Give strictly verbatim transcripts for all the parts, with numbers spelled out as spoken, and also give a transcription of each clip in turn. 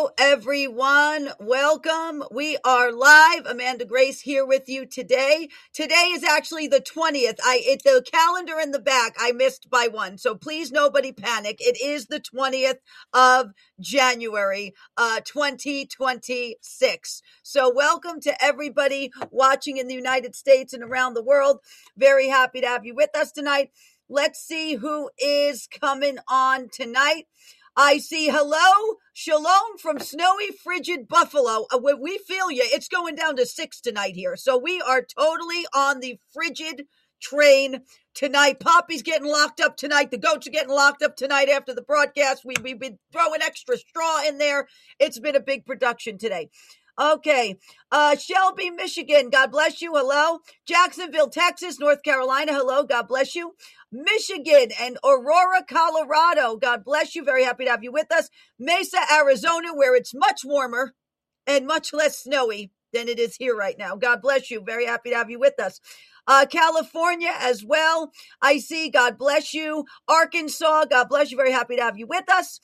everyone. Welcome. We are live. Amanda Grace here with you today. Today is actually the twentieth. I it's the calendar in the back. I missed by one. So please nobody panic. It is the twentieth of January, uh, twenty twenty-six. So welcome to everybody watching in the United States and around the world. Very happy to have you with us tonight. Let's see who is coming on tonight. I see hello, shalom from snowy, frigid Buffalo. Uh, we feel you. It's going down to six tonight here. So we are totally on the frigid train tonight. Poppy's getting locked up tonight. The goats are getting locked up tonight after the broadcast. We, we've been throwing extra straw in there. It's been a big production today. Okay, uh, Shelby, Michigan, God bless you, hello. Jacksonville, Texas, North Carolina, hello, God bless you. Michigan and Aurora, Colorado, God bless you, very happy to have you with us. Mesa, Arizona, where it's much warmer and much less snowy than it is here right now. God bless you, very happy to have you with us. Uh, California as well, I see, God bless you. Arkansas, God bless you, very happy to have you with us.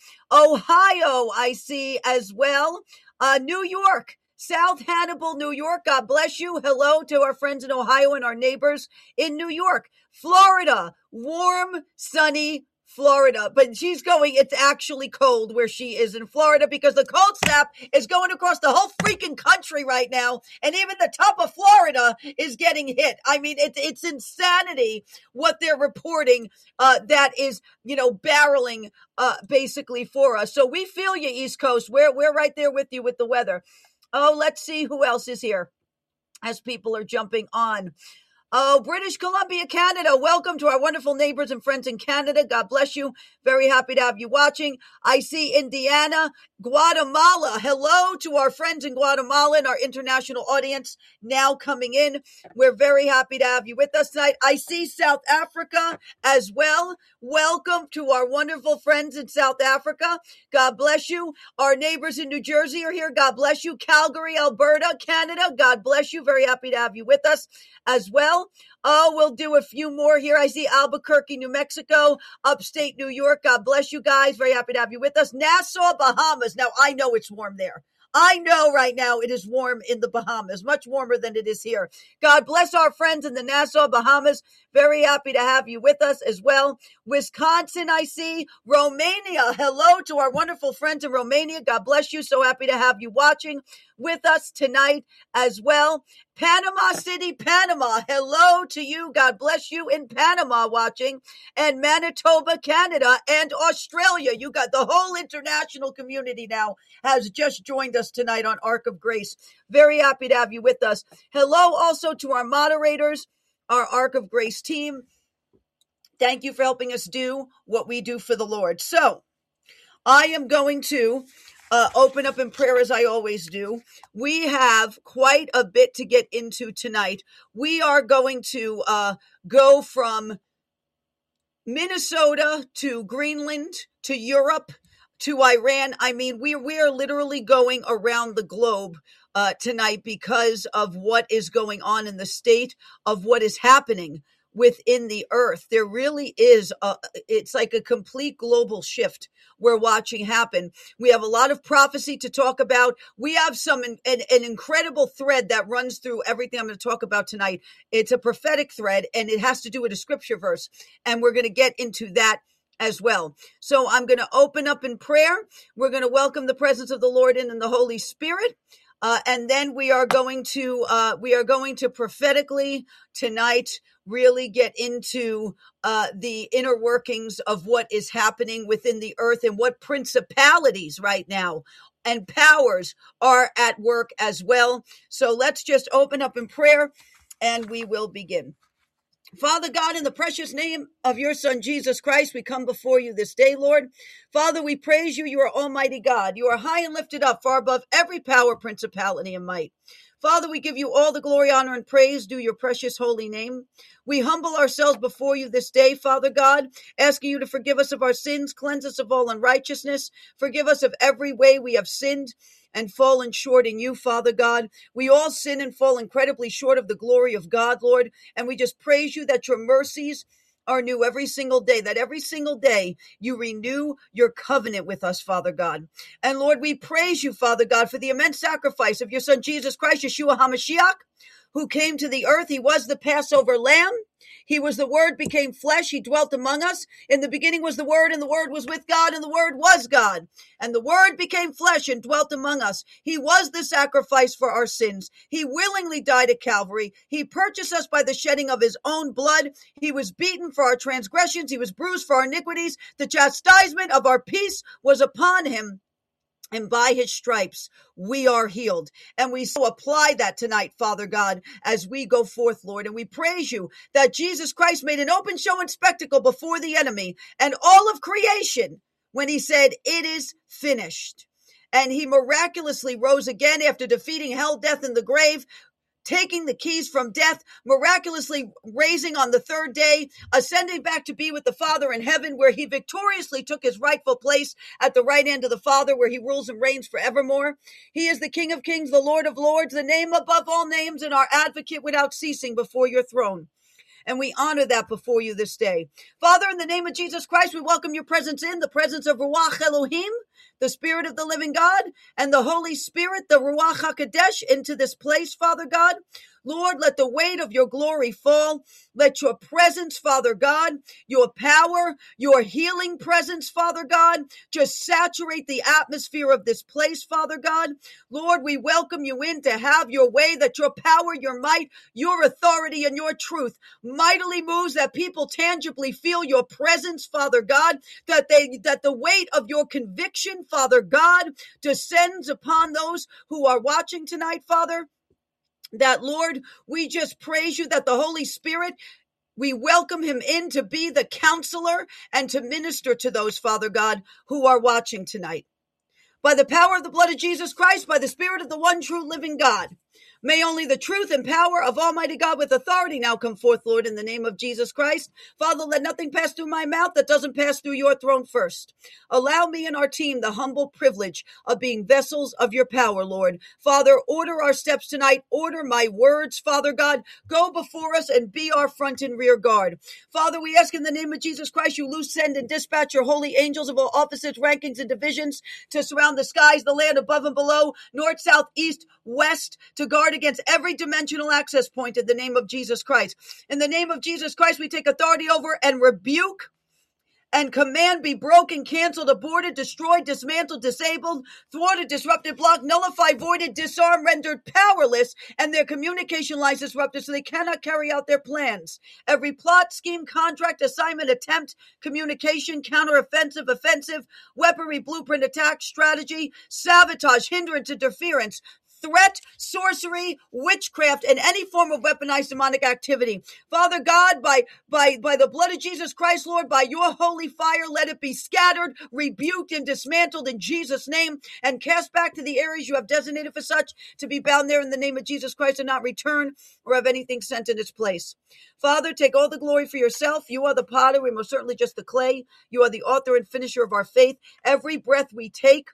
Ohio, I see as well. Uh, New York, South Hannibal, New York, God bless you. Hello to our friends in Ohio and our neighbors in New York. Florida, warm, sunny Florida. But she's going, it's actually cold where she is in Florida because the cold snap is going across the whole freaking country right now. And even the top of Florida is getting hit. I mean, it's, it's insanity what they're reporting uh, that is, you know, barreling uh, basically for us. So we feel you, East Coast. We're, we're right there with you with the weather. Oh, let's see who else is here as people are jumping on. Oh, British Columbia, Canada. Welcome to our wonderful neighbors and friends in Canada. God bless you. Very happy to have you watching. I see Indiana, Guatemala. Hello to our friends in Guatemala and our international audience now coming in. We're very happy to have you with us tonight. I see South Africa as well. Welcome to our wonderful friends in South Africa. God bless you. Our neighbors in New Jersey are here. God bless you. Calgary, Alberta, Canada. God bless you. Very happy to have you with us as well. Oh, we'll do a few more here. I see Albuquerque, New Mexico, upstate New York. God bless you guys. Very happy to have you with us. Nassau, Bahamas. Now, I know it's warm there. I know right now it is warm in the Bahamas, much warmer than it is here. God bless our friends in the Nassau, Bahamas. Very happy to have you with us as well. Wisconsin, I see. Romania. Hello to our wonderful friends in Romania. God bless you. So happy to have you watching with us tonight as well. Panama City, Panama. Hello to you. God bless you in Panama watching. And Manitoba, Canada, and Australia. You got the whole international community now has just joined us tonight on Ark of Grace. Very happy to have you with us. Hello also to our moderators, our Ark of Grace team. Thank you for helping us do what we do for the Lord. So I am going to Uh, open up in prayer as I always do. We have quite a bit to get into tonight. We are going to uh, go from Minnesota to Greenland to Europe to Iran. I mean, we, we are literally going around the globe uh, tonight because of what is going on in the state of what is happening within the earth. There really is a, it's like a complete global shift we're watching happen. We have a lot of prophecy to talk about. We have some an, an incredible thread that runs through everything I'm going to talk about tonight. It's a prophetic thread and it has to do with a scripture verse. And we're going to get into that as well. So I'm going to open up in prayer. We're going to welcome the presence of the Lord in and the Holy Spirit. Uh, and then we are going to uh, we are going to prophetically tonight really get into uh, the inner workings of what is happening within the earth and what principalities right now and powers are at work as well. So let's just open up in prayer and we will begin. Father God, in the precious name of your Son, Jesus Christ, we come before you this day, Lord. Father, we praise you. You are Almighty God. You are high and lifted up, far above every power, principality, and might. Father, we give you all the glory, honor, and praise due your precious holy name. We humble ourselves before you this day, Father God, asking you to forgive us of our sins, cleanse us of all unrighteousness, forgive us of every way we have sinned and fallen short in you, Father God. We all sin and fall incredibly short of the glory of God, Lord, and we just praise you that your mercies are new every single day, that every single day you renew your covenant with us, Father God. And Lord, we praise you, Father God, for the immense sacrifice of your son, Jesus Christ, Yeshua HaMashiach, who came to the earth. He was the Passover lamb. He was the Word became flesh. He dwelt among us. In the beginning was the Word, and the Word was with God, and the Word was God. And the Word became flesh and dwelt among us. He was the sacrifice for our sins. He willingly died at Calvary. He purchased us by the shedding of his own blood. He was beaten for our transgressions. He was bruised for our iniquities. The chastisement of our peace was upon him. And by his stripes, we are healed. And we so apply that tonight, Father God, as we go forth, Lord. And we praise you that Jesus Christ made an open show and spectacle before the enemy and all of creation when he said, "It is finished." And he miraculously rose again after defeating hell, death, and the grave, taking the keys from death, miraculously raising on the third day, ascending back to be with the Father in heaven, where he victoriously took his rightful place at the right hand of the Father, where he rules and reigns forevermore. He is the King of kings, the Lord of lords, the name above all names, and our advocate without ceasing before your throne. And we honor that before you this day. Father, in the name of Jesus Christ, we welcome your presence in, the presence of Ruach Elohim, the Spirit of the living God, and the Holy Spirit, the Ruach HaKodesh, into this place, Father God. Lord, let the weight of your glory fall. Let your presence, Father God, your power, your healing presence, Father God, just saturate the atmosphere of this place, Father God. Lord, we welcome you in to have your way, that your power, your might, your authority, and your truth mightily moves, that people tangibly feel your presence, Father God, that they, that the weight of your conviction, Father God, descends upon those who are watching tonight, Father. That, Lord, we just praise you that the Holy Spirit, we welcome him in to be the counselor and to minister to those, Father God, who are watching tonight. By the power of the blood of Jesus Christ, by the Spirit of the one true living God, may only the truth and power of Almighty God with authority now come forth, Lord, in the name of Jesus Christ. Father, let nothing pass through my mouth that doesn't pass through your throne first. Allow me and our team the humble privilege of being vessels of your power, Lord. Father, order our steps tonight. Order my words, Father God. Go before us and be our front and rear guard. Father, we ask in the name of Jesus Christ, you loose, send, and dispatch your holy angels of all offices, rankings, and divisions to surround the skies, the land above and below, north, south, east, west, to guard against every dimensional access point in the name of Jesus Christ. In the name of Jesus Christ, we take authority over and rebuke and command be broken, canceled, aborted, destroyed, dismantled, disabled, thwarted, disrupted, blocked, nullified, voided, disarmed, rendered powerless, and their communication lines disrupted so they cannot carry out their plans. Every plot, scheme, contract, assignment, attempt, communication, counteroffensive, offensive, weaponry, blueprint, attack, strategy, sabotage, hindrance, interference, threat, sorcery, witchcraft, and any form of weaponized demonic activity. Father God, by, by, by the blood of Jesus Christ, Lord, by your holy fire, let it be scattered, rebuked, and dismantled in Jesus' name, and cast back to the areas you have designated for such to be bound there in the name of Jesus Christ and not return or have anything sent in its place. Father, take all the glory for yourself. You are the potter. We're most certainly just the clay. You are the author and finisher of our faith. Every breath we take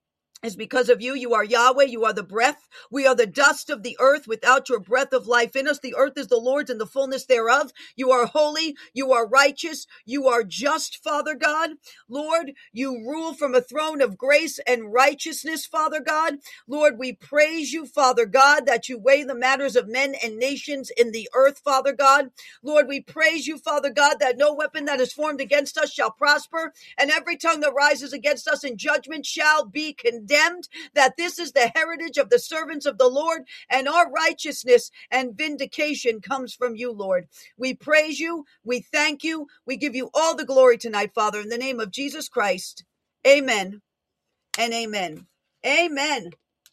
is because of you. You are Yahweh. You are the breath. We are the dust of the earth. Without your breath of life in us, the earth is the Lord's and the fullness thereof. You are holy. You are righteous. You are just, Father God. Lord, you rule from a throne of grace and righteousness, Father God. Lord, we praise you, Father God, that you weigh the matters of men and nations in the earth, Father God. Lord, we praise you, Father God, that no weapon that is formed against us shall prosper, and every tongue that rises against us in judgment shall be condemned. That this is the heritage of the servants of the Lord, and our righteousness and vindication comes from you, Lord. We praise you. We thank you. We give you all the glory tonight, Father, in the name of Jesus Christ. Amen and amen. Amen.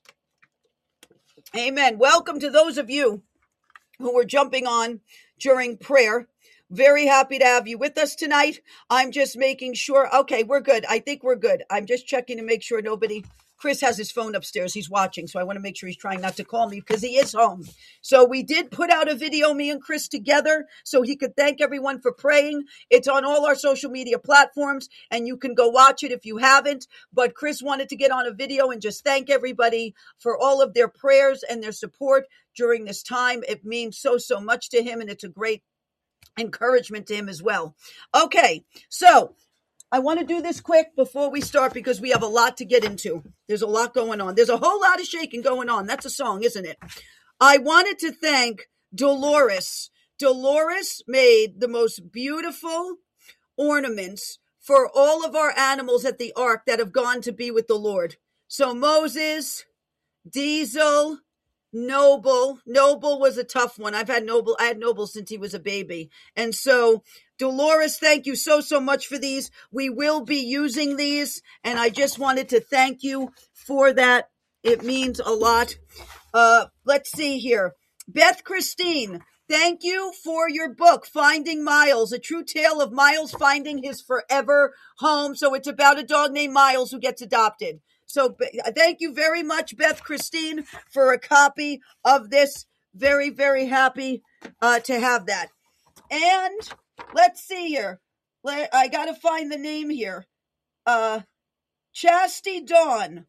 Amen. Welcome to those of you who were jumping on during prayer. Very happy to have you with us tonight. I'm just making sure. Okay, we're good. I think we're good. I'm just checking to make sure nobody. Chris has his phone upstairs. He's watching, so I want to make sure he's trying not to call me because he is home. So we did put out a video, me and Chris together, so he could thank everyone for praying. It's on all our social media platforms, and you can go watch it if you haven't. But Chris wanted to get on a video and just thank everybody for all of their prayers and their support during this time. It means so, so much to him, and it's a great encouragement to him as well. Okay, so I want to do this quick before we start because we have a lot to get into. There's a lot going on. There's a whole lot of shaking going on. That's a song, isn't it? I wanted to thank Dolores. Dolores made the most beautiful ornaments for all of our animals at the ark that have gone to be with the Lord. So Moses, Diesel, Noble. Noble was a tough one. I've had Noble. I had Noble since he was a baby. And so Dolores, thank you so, so much for these. We will be using these. And I just wanted to thank you for that. It means a lot. Uh, let's see here. Beth Christine, thank you for your book, Finding Miles, a true tale of Miles finding his forever home. So it's about a dog named Miles who gets adopted. So thank you very much, Beth Christine, for a copy of this. Very, very happy uh, to have that. And let's see here. I got to find the name here. Uh, Chastity Dawn.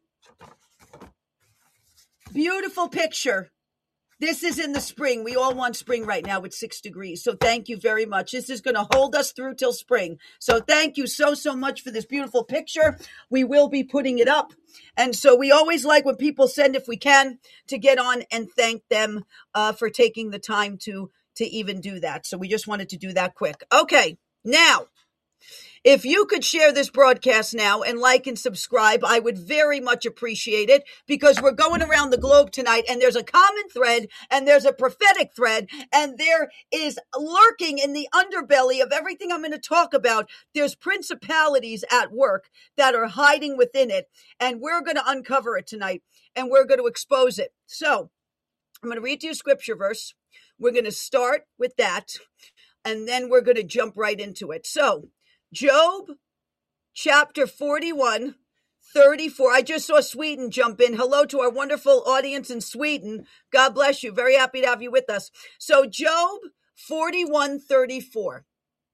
Beautiful picture. This is in the spring. We all want spring right now with six degrees. So thank you very much. This is going to hold us through till spring. So thank you so, so much for this beautiful picture. We will be putting it up. And so we always like when people send, if we can, to get on and thank them uh, for taking the time to, to even do that. So we just wanted to do that quick. Okay, now, if you could share this broadcast now and like and subscribe, I would very much appreciate it because we're going around the globe tonight and there's a common thread and there's a prophetic thread and there is lurking in the underbelly of everything I'm going to talk about. There's principalities at work that are hiding within it and we're going to uncover it tonight and we're going to expose it. So I'm going to read you a scripture verse. We're going to start with that and then we're going to jump right into it. So Job chapter forty-one, thirty-four. I just saw Sweden jump in. Hello to our wonderful audience in Sweden. God bless you. Very happy to have you with us. So Job forty-one, thirty-four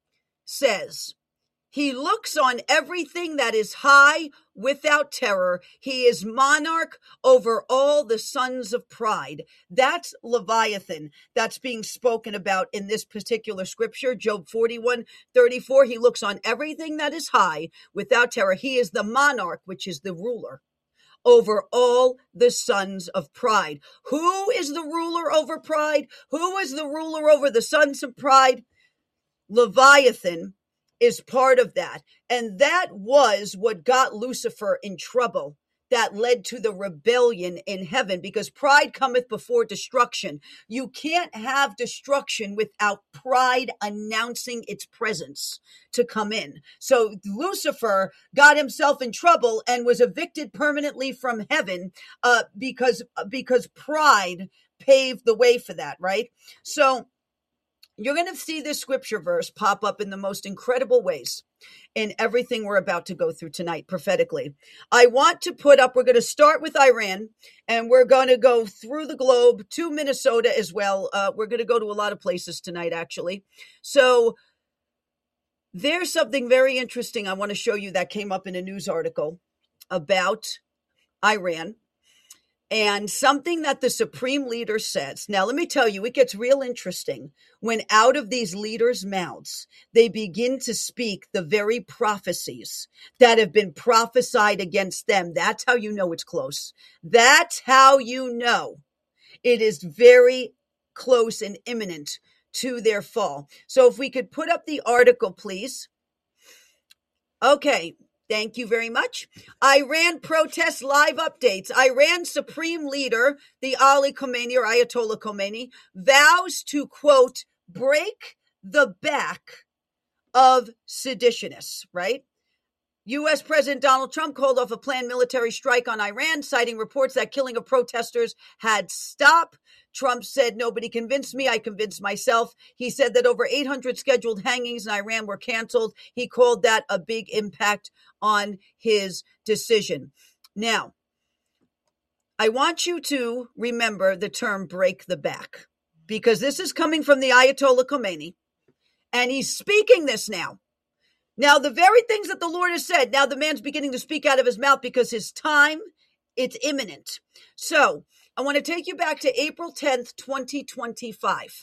says, he looks on everything that is high without terror. He is monarch over all the sons of pride. That's Leviathan. That's being spoken about in this particular scripture, Job forty-one, thirty-four. He looks on everything that is high without terror. He is the monarch, which is the ruler over all the sons of pride. Who is the ruler over pride? Who is the ruler over the sons of pride? Leviathan is part of that. And that was what got Lucifer in trouble. That led to the rebellion in heaven because pride cometh before destruction. You can't have destruction without pride announcing its presence to come in. So Lucifer got himself in trouble and was evicted permanently from heaven uh, because, because pride paved the way for that, right? So you're going to see this scripture verse pop up in the most incredible ways in everything we're about to go through tonight prophetically. I want to put up, we're going to start with Iran and we're going to go through the globe to Minnesota as well. Uh, we're going to go to a lot of places tonight, actually. So there's something very interesting I want to show you that came up in a news article about Iran. And something that the supreme leader says. Now, let me tell you, it gets real interesting when out of these leaders' mouths, they begin to speak the very prophecies that have been prophesied against them. That's how you know it's close. That's how you know it is very close and imminent to their fall. So if we could put up the article, please. Okay. Thank you very much. Iran protests live updates. Iran Supreme Leader, the Ali Khamenei or Ayatollah Khomeini, vows to, quote, break the back of seditionists, right? U S President Donald Trump called off a planned military strike on Iran, citing reports that killing of protesters had stopped. Trump said, nobody convinced me. I convinced myself. He said that over eight hundred scheduled hangings in Iran were canceled. He called that a big impact on his decision. Now, I want you to remember the term break the back, because this is coming from the Ayatollah Khomeini, and he's speaking this now. Now, the very things that the Lord has said, now the man's beginning to speak out of his mouth because his time, it's imminent. So I want to take you back to April tenth, twenty twenty-five,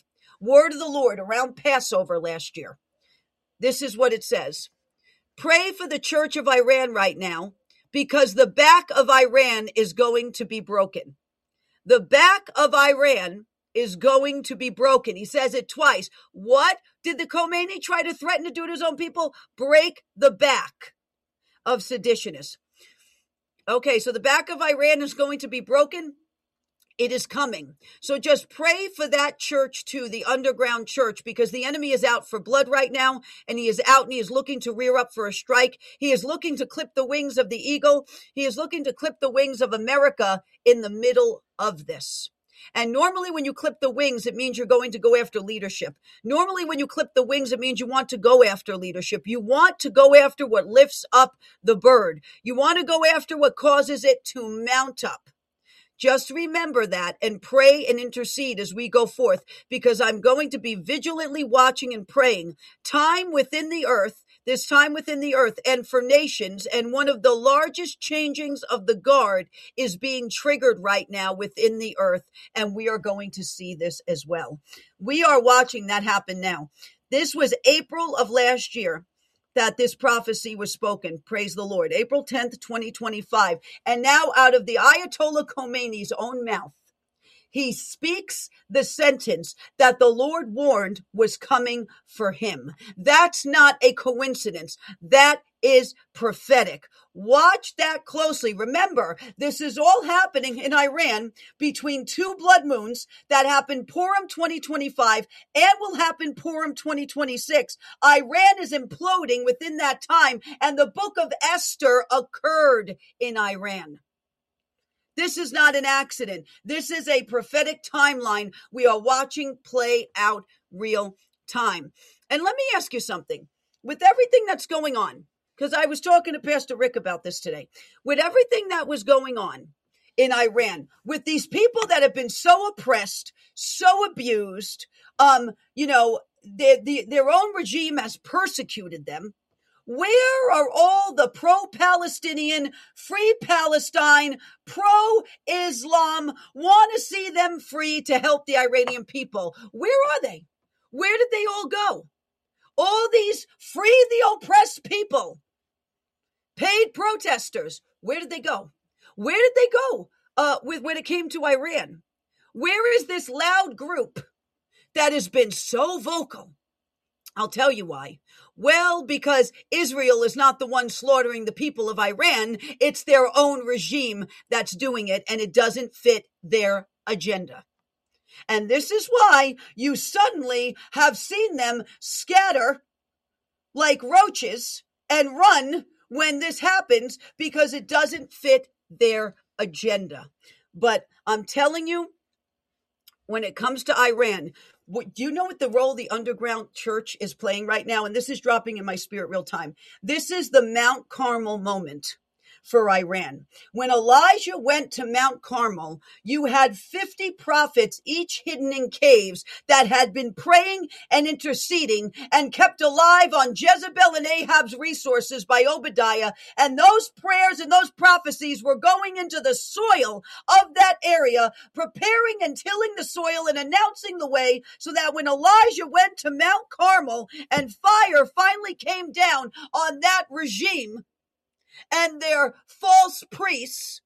word of the Lord around Passover last year. This is what it says. Pray for the Church of Iran right now, because the back of Iran is going to be broken. The back of Iran is going to be broken. He says it twice. What did the Khomeini try to threaten to do to his own people? Break the back of seditionists. Okay, so the back of Iran is going to be broken. It is coming. So just pray for that church too, the underground church, because the enemy is out for blood right now, and he is out and he is looking to rear up for a strike. He is looking to clip the wings of the eagle. He is looking to clip the wings of America in the middle of this. And normally when you clip the wings, it means you're going to go after leadership. Normally when you clip the wings, it means you want to go after leadership. You want to go after what lifts up the bird. You want to go after what causes it to mount up. Just remember that and pray and intercede as we go forth, because I'm going to be vigilantly watching and praying time within the earth, this time within the earth and for nations. And one of the largest changings of the guard is being triggered right now within the earth. And we are going to see this as well. We are watching that happen now. This was April of last year that this prophecy was spoken. Praise the Lord. April tenth, twenty twenty-five. And now out of the Ayatollah Khomeini's own mouth, he speaks the sentence that the Lord warned was coming for him. That's not a coincidence. That is prophetic. Watch that closely. Remember, this is all happening in Iran between two blood moons that happened Purim twenty twenty-five and will happen Purim twenty twenty-six. Iran is imploding within that time, and the book of Esther occurred in Iran. This is not an accident. This is a prophetic timeline we are watching play out real time. And let me ask you something. With everything that's going on, because I was talking to Pastor Rick about this today, with everything that was going on in Iran, with these people that have been so oppressed, so abused, um, you know, their, their, their own regime has persecuted them. Where are all the pro-Palestinian, free Palestine, pro-Islam, want to see them free to help the Iranian people? Where are they? Where did they all go? All these free the oppressed people, paid protesters, where did they go? Where did they go uh, with, when it came to Iran? Where is this loud group that has been so vocal? I'll tell you why. Well, because Israel is not the one slaughtering the people of Iran. It's their own regime that's doing it, and it doesn't fit their agenda. And this is why you suddenly have seen them scatter like roaches and run when this happens, because it doesn't fit their agenda. But I'm telling you, when it comes to Iran, what, do you know what the role the underground church is playing right now? And this is dropping in my spirit real time. This is the Mount Carmel moment for Iran. When Elijah went to Mount Carmel, you had fifty prophets, each hidden in caves, that had been praying and interceding and kept alive on Jezebel and Ahab's resources by Obadiah. And those prayers and those prophecies were going into the soil of that area, preparing and tilling the soil and announcing the way, so that when Elijah went to Mount Carmel and fire finally came down on that regime and their false priests,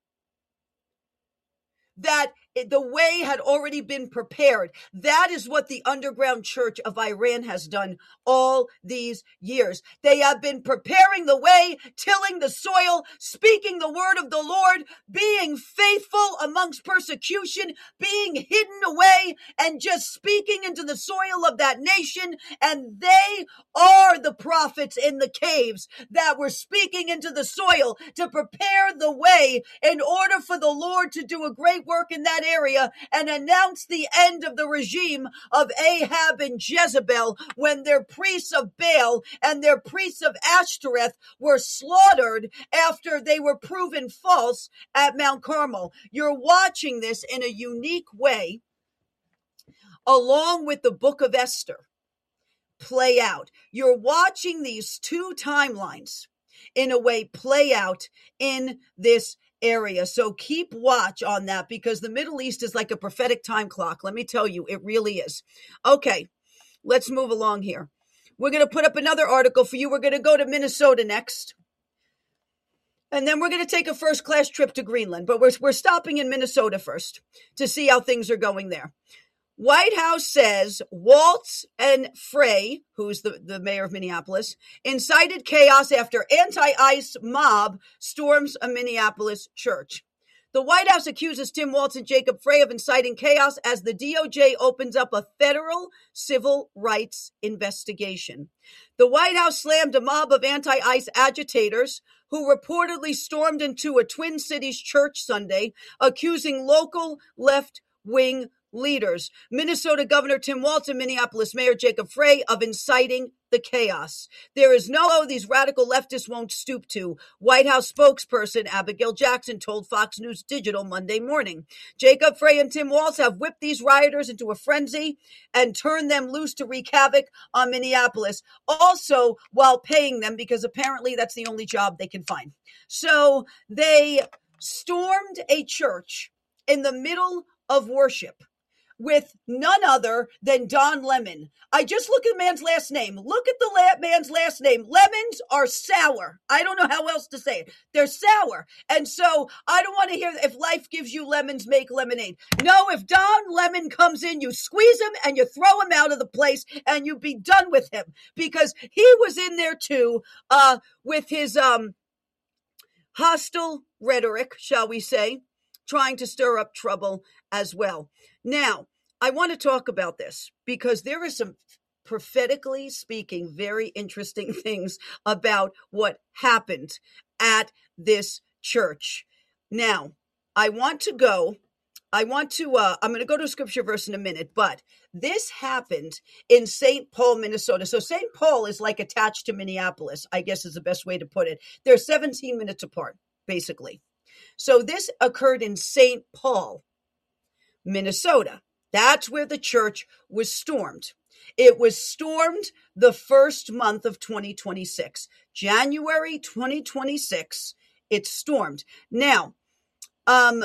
that the way had already been prepared. That is what the underground church of Iran has done all these years. They have been preparing the way, tilling the soil, speaking the word of the Lord, being faithful amongst persecution, being hidden away, and just speaking into the soil of that nation. And they are the prophets in the caves that were speaking into the soil to prepare the way in order for the Lord to do a great work in that area and announce the end of the regime of Ahab and Jezebel, when their priests of Baal and their priests of Ashtoreth were slaughtered after they were proven false at Mount Carmel. You're watching this in a unique way, along with the book of Esther, play out. You're watching these two timelines in a way play out in this area. So keep watch on that, because the Middle East is like a prophetic time clock. Let me tell you, it really is. Okay, let's move along here. We're going to put up another article for you. We're going to go to Minnesota next. And then we're going to take a first class trip to Greenland. But we're, we're stopping in Minnesota first to see how things are going there. White House says Waltz and Frey, who's the, the mayor of Minneapolis, incited chaos after anti-ICE mob storms a Minneapolis church. The White House accuses Tim Waltz and Jacob Frey of inciting chaos as the D O J opens up a federal civil rights investigation. The White House slammed a mob of anti-ICE agitators who reportedly stormed into a Twin Cities church Sunday, accusing local left-wing leaders, Minnesota Governor Tim Waltz and Minneapolis Mayor Jacob Frey, of inciting the chaos. There is no oh, these radical leftists won't stoop to, White House spokesperson Abigail Jackson told Fox News Digital Monday morning. Jacob Frey and Tim Waltz have whipped these rioters into a frenzy and turned them loose to wreak havoc on Minneapolis, also while paying them, because apparently that's the only job they can find. So they stormed a church in the middle of worship with none other than Don Lemon. I just look at the man's last name. Look at the la- man's last name. Lemons are sour. I don't know how else to say it. They're sour. And so I don't want to hear, if life gives you lemons, make lemonade. No, if Don Lemon comes in, you squeeze him and you throw him out of the place and you be done with him, because he was in there too, uh, with his um, hostile rhetoric, shall we say, trying to stir up trouble as well. Now, I want to talk about this because there is some, prophetically speaking, very interesting things about what happened at this church. Now, I want to go, I want to, uh, I'm going to go to a scripture verse in a minute, but this happened in Saint Paul, Minnesota. So Saint Paul is like attached to Minneapolis, I guess is the best way to put it. They're seventeen minutes apart, basically. So this occurred in Saint Paul, Minnesota. That's where the church was stormed. It was stormed the first month of twenty twenty-six. January twenty twenty-six, it stormed. Now, um,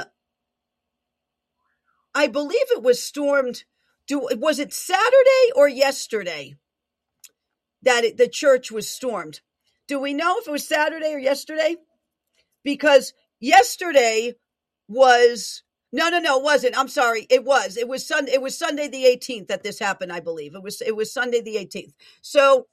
I believe it was stormed, do, was it Saturday or yesterday that it, the church was stormed? Do we know if it was Saturday or yesterday? Because yesterday was... No, no, no, it wasn't. I'm sorry. It was. It was Sunday. It was Sunday the eighteenth that this happened, I believe. It was it was Sunday the eighteenth. So,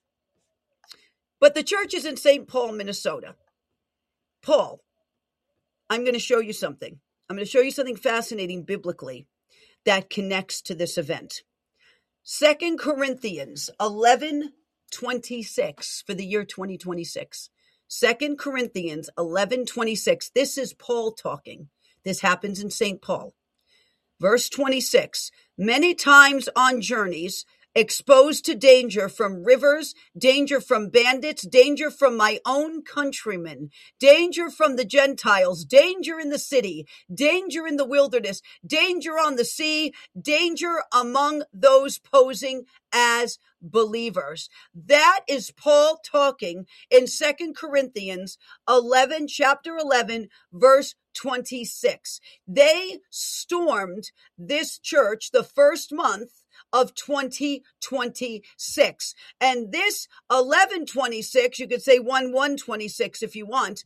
but the church is in Saint Paul, Minnesota. Paul, I'm going to show you something. I'm going to show you something fascinating biblically that connects to this event. Second Corinthians eleven twenty-six for the year twenty twenty-six. Second Corinthians eleven twenty-six. This is Paul talking. This happens in Saint Paul. Verse twenty-six, many times on journeys, exposed to danger from rivers, danger from bandits, danger from my own countrymen, danger from the Gentiles, danger in the city, danger in the wilderness, danger on the sea, danger among those posing as believers. That is Paul talking in Second Corinthians eleven, chapter eleven, verse twenty-six. They stormed this church the first month of twenty twenty-six. And this eleven twenty-six, you could say one one twenty-six if you want,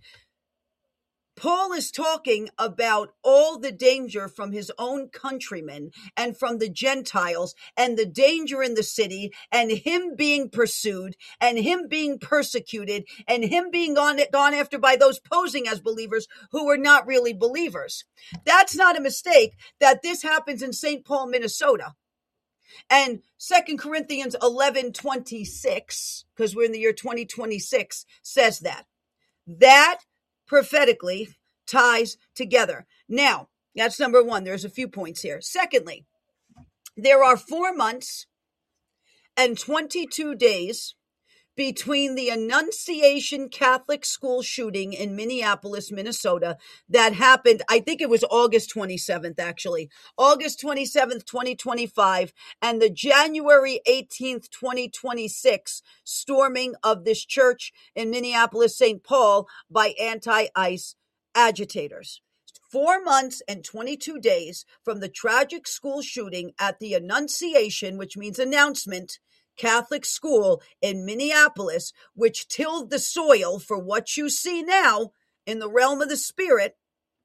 Paul is talking about all the danger from his own countrymen and from the Gentiles, and the danger in the city, and him being pursued, and him being persecuted, and him being gone, gone after by those posing as believers who were not really believers. That's not a mistake that this happens in Saint Paul, Minnesota. And Second Corinthians eleven twenty-six, because we're in the year twenty twenty-six, says that. That prophetically ties together. Now, that's number one. There's a few points here. Secondly, there are four months and twenty-two days between the Annunciation Catholic School shooting in Minneapolis, Minnesota, that happened, I think it was August twenty-seventh, actually, August twenty-seventh, twenty twenty-five, and the January eighteenth, twenty twenty-six storming of this church in Minneapolis, Saint Paul by anti-ICE agitators. Four months and twenty-two days from the tragic school shooting at the Annunciation, which means announcement, Catholic school in Minneapolis, which tilled the soil for what you see now in the realm of the spirit.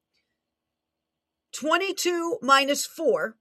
twenty-two minus four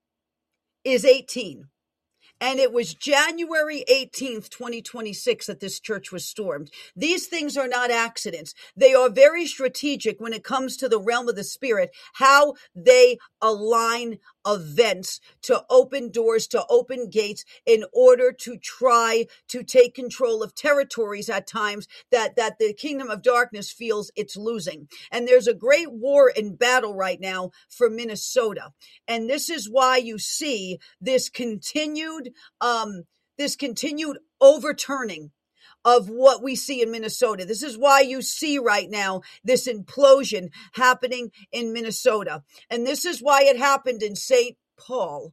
is eighteen. And it was January eighteenth, twenty twenty-six that this church was stormed. These things are not accidents. They are very strategic when it comes to the realm of the spirit, how they align events to open doors, to open gates in order to try to take control of territories at times that, that the kingdom of darkness feels it's losing. And there's a great war in battle right now for Minnesota. And this is why you see this continued, um, this continued overturning of what we see in Minnesota. This is why you see right now this implosion happening in Minnesota. And this is why it happened in Saint Paul.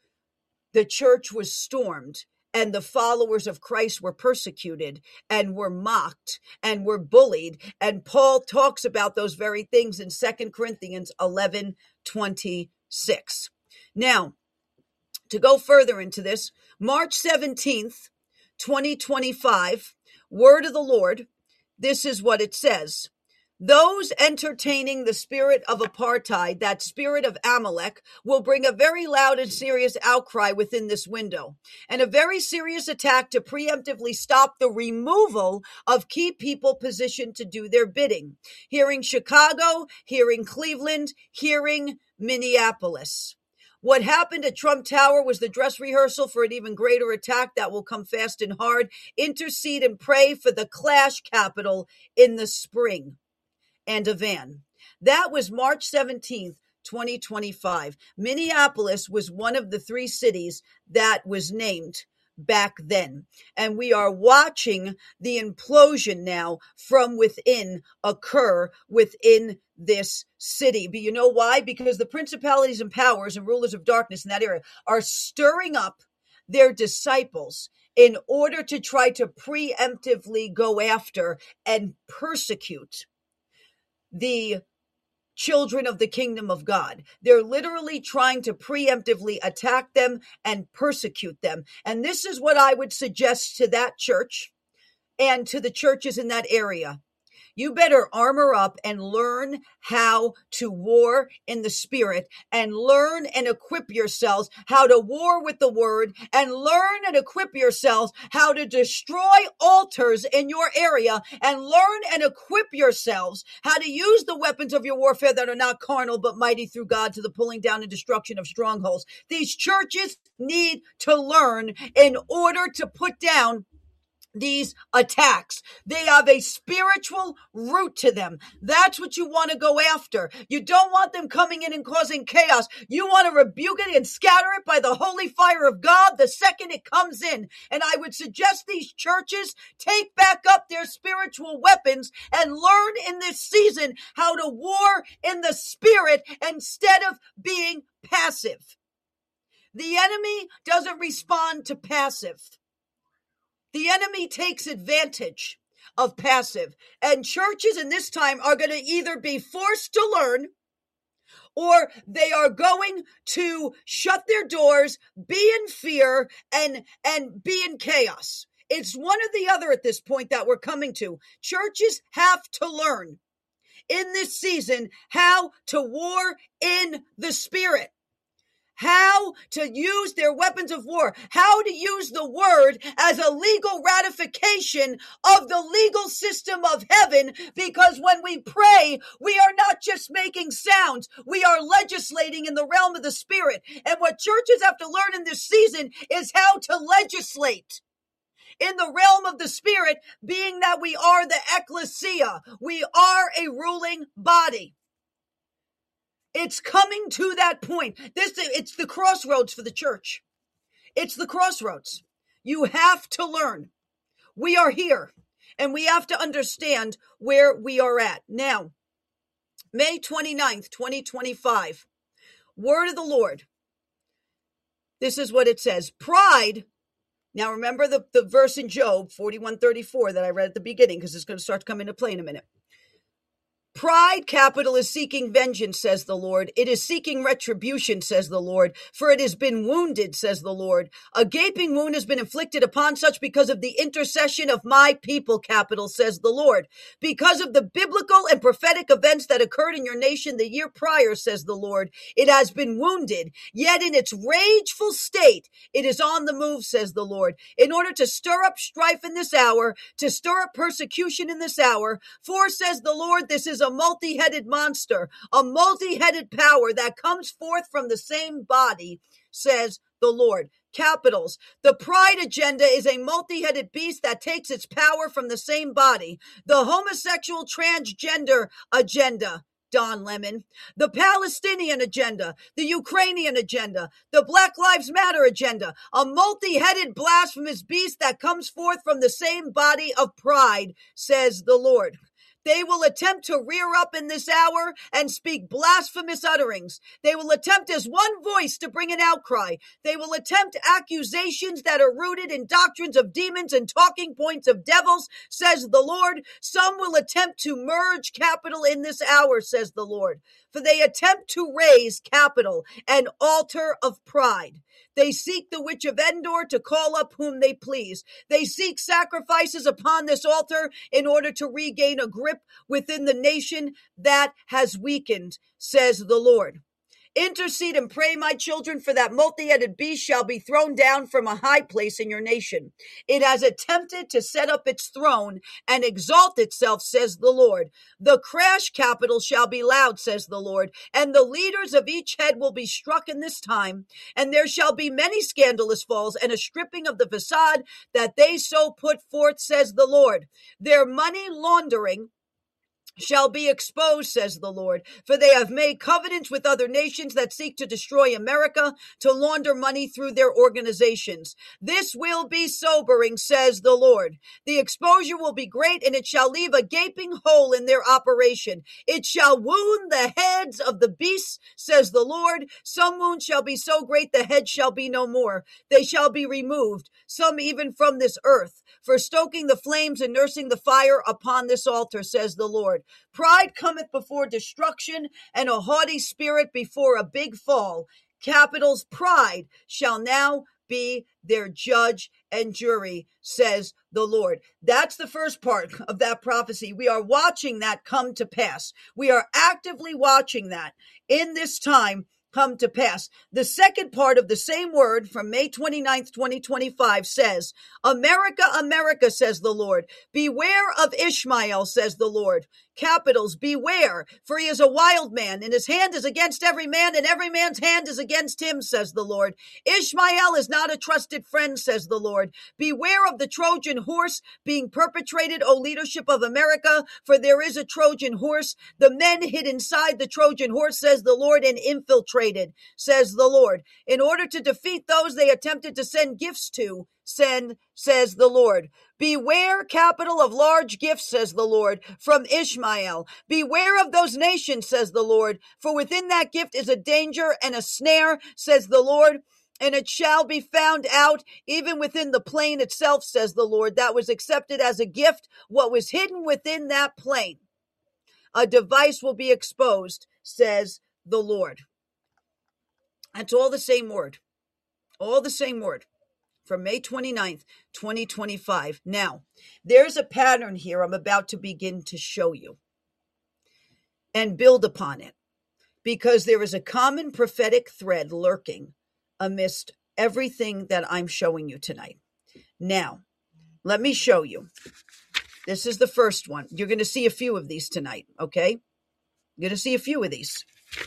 The church was stormed and the followers of Christ were persecuted and were mocked and were bullied. And Paul talks about those very things in Second Corinthians eleven twenty-six. Now, to go further into this, March seventeenth, twenty twenty-five, word of the Lord, this is what it says. Those entertaining the spirit of apartheid, that spirit of Amalek, will bring a very loud and serious outcry within this window, and a very serious attack to preemptively stop the removal of key people positioned to do their bidding. Hearing Chicago, hearing Cleveland, hearing Minneapolis. What happened at Trump Tower was the dress rehearsal for an even greater attack that will come fast and hard. Intercede and pray for the clash capital in the spring. And a van. That was March seventeenth, twenty twenty-five. Minneapolis was one of the three cities that was named back then. And we are watching the implosion now from within occur within this city. But you know why? Because the principalities and powers and rulers of darkness in that area are stirring up their disciples in order to try to preemptively go after and persecute the children of the kingdom of God. They're literally trying to preemptively attack them and persecute them. And this is what I would suggest to that church and to the churches in that area. You better armor up and learn how to war in the spirit, and learn and equip yourselves how to war with the word, and learn and equip yourselves how to destroy altars in your area, and learn and equip yourselves how to use the weapons of your warfare that are not carnal but mighty through God to the pulling down and destruction of strongholds. These churches need to learn in order to put down these attacks. They have a spiritual root to them. That's what you want to go after. You don't want them coming in and causing chaos. You want to rebuke it and scatter it by the holy fire of God the second it comes in. And I would suggest these churches take back up their spiritual weapons and learn in this season how to war in the spirit instead of being passive. The enemy doesn't respond to passive. The enemy takes advantage of passive. And churches in this time are going to either be forced to learn, or they are going to shut their doors, be in fear, and, and be in chaos. It's one or the other at this point that we're coming to. Churches have to learn in this season how to war in the spirit. How to use their weapons of war, how to use the word as a legal ratification of the legal system of heaven, because when we pray, we are not just making sounds, we are legislating in the realm of the spirit. And what churches have to learn in this season is how to legislate in the realm of the spirit, being that we are the ecclesia, we are a ruling body. It's coming to that point. This, it's the crossroads for the church. It's the crossroads. You have to learn. We are here, and we have to understand where we are at. Now, May twenty-ninth, twenty twenty-five, word of the Lord. This is what it says. Pride. Now, remember the, the verse in Job forty-one thirty-four that I read at the beginning, because it's going to start to come into play in a minute. Pride, capital, is seeking vengeance, says the Lord. It is seeking retribution, says the Lord, for it has been wounded, says the Lord. A gaping wound has been inflicted upon such because of the intercession of my people, capital, says the Lord. Because of the biblical and prophetic events that occurred in your nation the year prior, says the Lord, it has been wounded, yet in its rageful state, it is on the move, says the Lord, in order to stir up strife in this hour, to stir up persecution in this hour. For, says the Lord, this is a multi-headed monster, a multi-headed power that comes forth from the same body, says the Lord. Capitals. The pride agenda is a multi-headed beast that takes its power from the same body. The homosexual transgender agenda. Don Lemon, the Palestinian agenda, the Ukrainian agenda, the Black Lives Matter agenda, a multi-headed blasphemous beast that comes forth from the same body of pride, says the Lord. They will attempt to rear up in this hour and speak blasphemous utterings. They will attempt as one voice to bring an outcry. They will attempt accusations that are rooted in doctrines of demons and talking points of devils, says the Lord. Some will attempt to merge capital in this hour, says the Lord. For they attempt to raise capital, an altar of pride. They seek the witch of Endor to call up whom they please. They seek sacrifices upon this altar in order to regain a grip within the nation that has weakened, says the Lord. Intercede and pray, my children, for that multi-headed beast shall be thrown down from a high place in your nation. It has attempted to set up its throne and exalt itself, says the Lord. The crash capital shall be loud, says the Lord, and the leaders of each head will be struck in this time, and there shall be many scandalous falls and a stripping of the facade that they so put forth, says the Lord. Their money laundering shall be exposed, says the Lord, for they have made covenants with other nations that seek to destroy America, to launder money through their organizations. This will be sobering, says the Lord. The exposure will be great, and it shall leave a gaping hole in their operation. It shall wound the heads of the beasts, says the Lord. Some wounds shall be so great the head shall be no more. They shall be removed, some even from this earth, for stoking the flames and nursing the fire upon this altar, says the Lord. Pride cometh before destruction, and a haughty spirit before a big fall. Capitals, pride shall now be their judge and jury, says the Lord. That's the first part of that prophecy. We are watching that come to pass. We are actively watching that in this time come to pass. The second part of the same word from May twenty-ninth, twenty twenty-five says, America, America, says the Lord. Beware of Ishmael, says the Lord. Capitals, beware, for he is a wild man, and his hand is against every man, and every man's hand is against him, says the Lord. Ishmael is not a trusted friend, says the Lord. Beware of the Trojan horse being perpetrated, O leadership of America, for there is a Trojan horse. The men hid inside the Trojan horse, says the Lord, and infiltrated, says the Lord. In order to defeat those they attempted to send gifts to, send, says the Lord. Beware, capital, of large gifts, says the Lord, from Ishmael. Beware of those nations, says the Lord, for within that gift is a danger and a snare, says the Lord, and it shall be found out even within the plane itself, says the Lord, that was accepted as a gift, what was hidden within that plane. A device will be exposed, says the Lord. That's all the same word. All the same word. From May twenty-ninth, twenty twenty-five. Now, there's a pattern here I'm about to begin to show you and build upon it, because there is a common prophetic thread lurking amidst everything that I'm showing you tonight. Now, let me show you. This is the first one. You're going to see a few of these tonight, okay? You're going to see a few of these.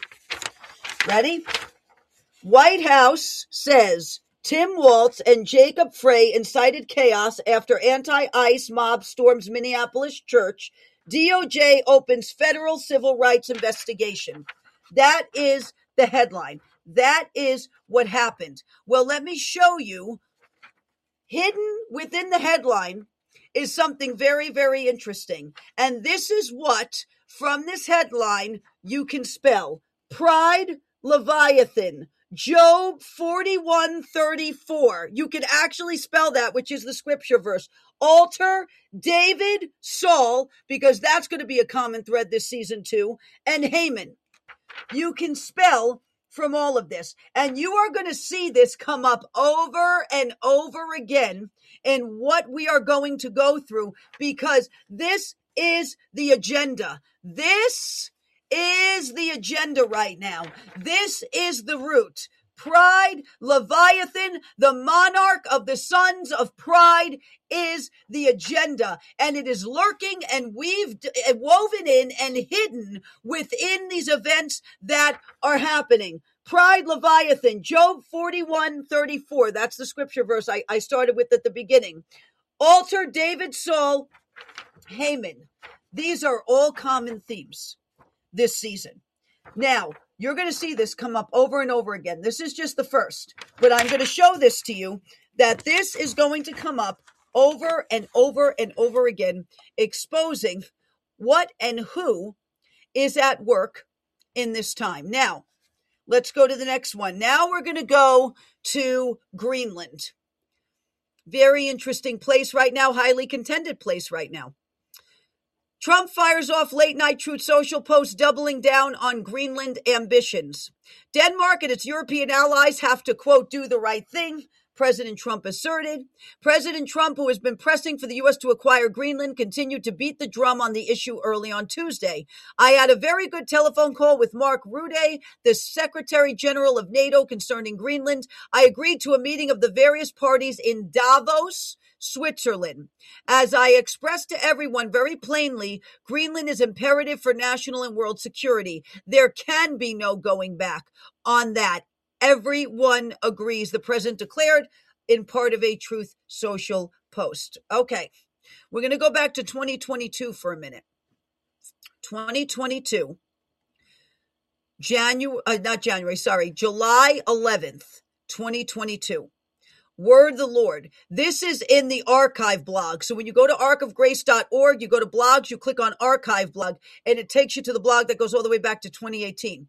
Ready? White House says Tim Walz and Jacob Frey incited chaos after anti-ICE mob storms Minneapolis church. D O J opens federal civil rights investigation. That is the headline. That is what happened. Well, let me show you. Hidden within the headline is something very, very interesting. And this is what, from this headline, you can spell. Pride, Leviathan, Job forty-one thirty-four. You can actually spell that, which is the scripture verse. Alter, David, Saul, because that's going to be a common thread this season too, and Haman. You can spell from all of this, and you are going to see this come up over and over again in what we are going to go through, because this is the agenda. This is the agenda right now. This is the root. Pride, Leviathan, the monarch of the sons of pride, is the agenda, and it is lurking and weaved, woven in and hidden within these events that are happening. Pride, Leviathan, Job forty-one thirty-four. That's the scripture verse I, I started with at the beginning. Alter, David, Saul, Haman. These are all common themes this season. Now, you're going to see this come up over and over again. This is just the first, but I'm going to show this to you, that this is going to come up over and over and over again, exposing what and who is at work in this time. Now, let's go to the next one. Now we're going to go to Greenland. Very interesting place right now, highly contended place right now. Trump fires off late-night Truth Social post doubling down on Greenland ambitions. Denmark and its European allies have to, quote, do the right thing, President Trump asserted. President Trump, who has been pressing for the U S to acquire Greenland, continued to beat the drum on the issue early on Tuesday. I had a very good telephone call with Mark Rutte, the Secretary General of NATO, concerning Greenland. I agreed to a meeting of the various parties in Davos, Switzerland. As I expressed to everyone very plainly, Greenland is imperative for national and world security. There can be no going back on that. Everyone agrees, the president declared in part of a Truth Social post. Okay, we're going to go back to twenty twenty-two for a minute. twenty twenty-two, January, uh, not January, sorry, July eleventh, twenty twenty-two. Word of the Lord. This is in the archive blog. So when you go to ark of grace dot org, you go to blogs, you click on archive blog, and it takes you to the blog that goes all the way back to twenty eighteen.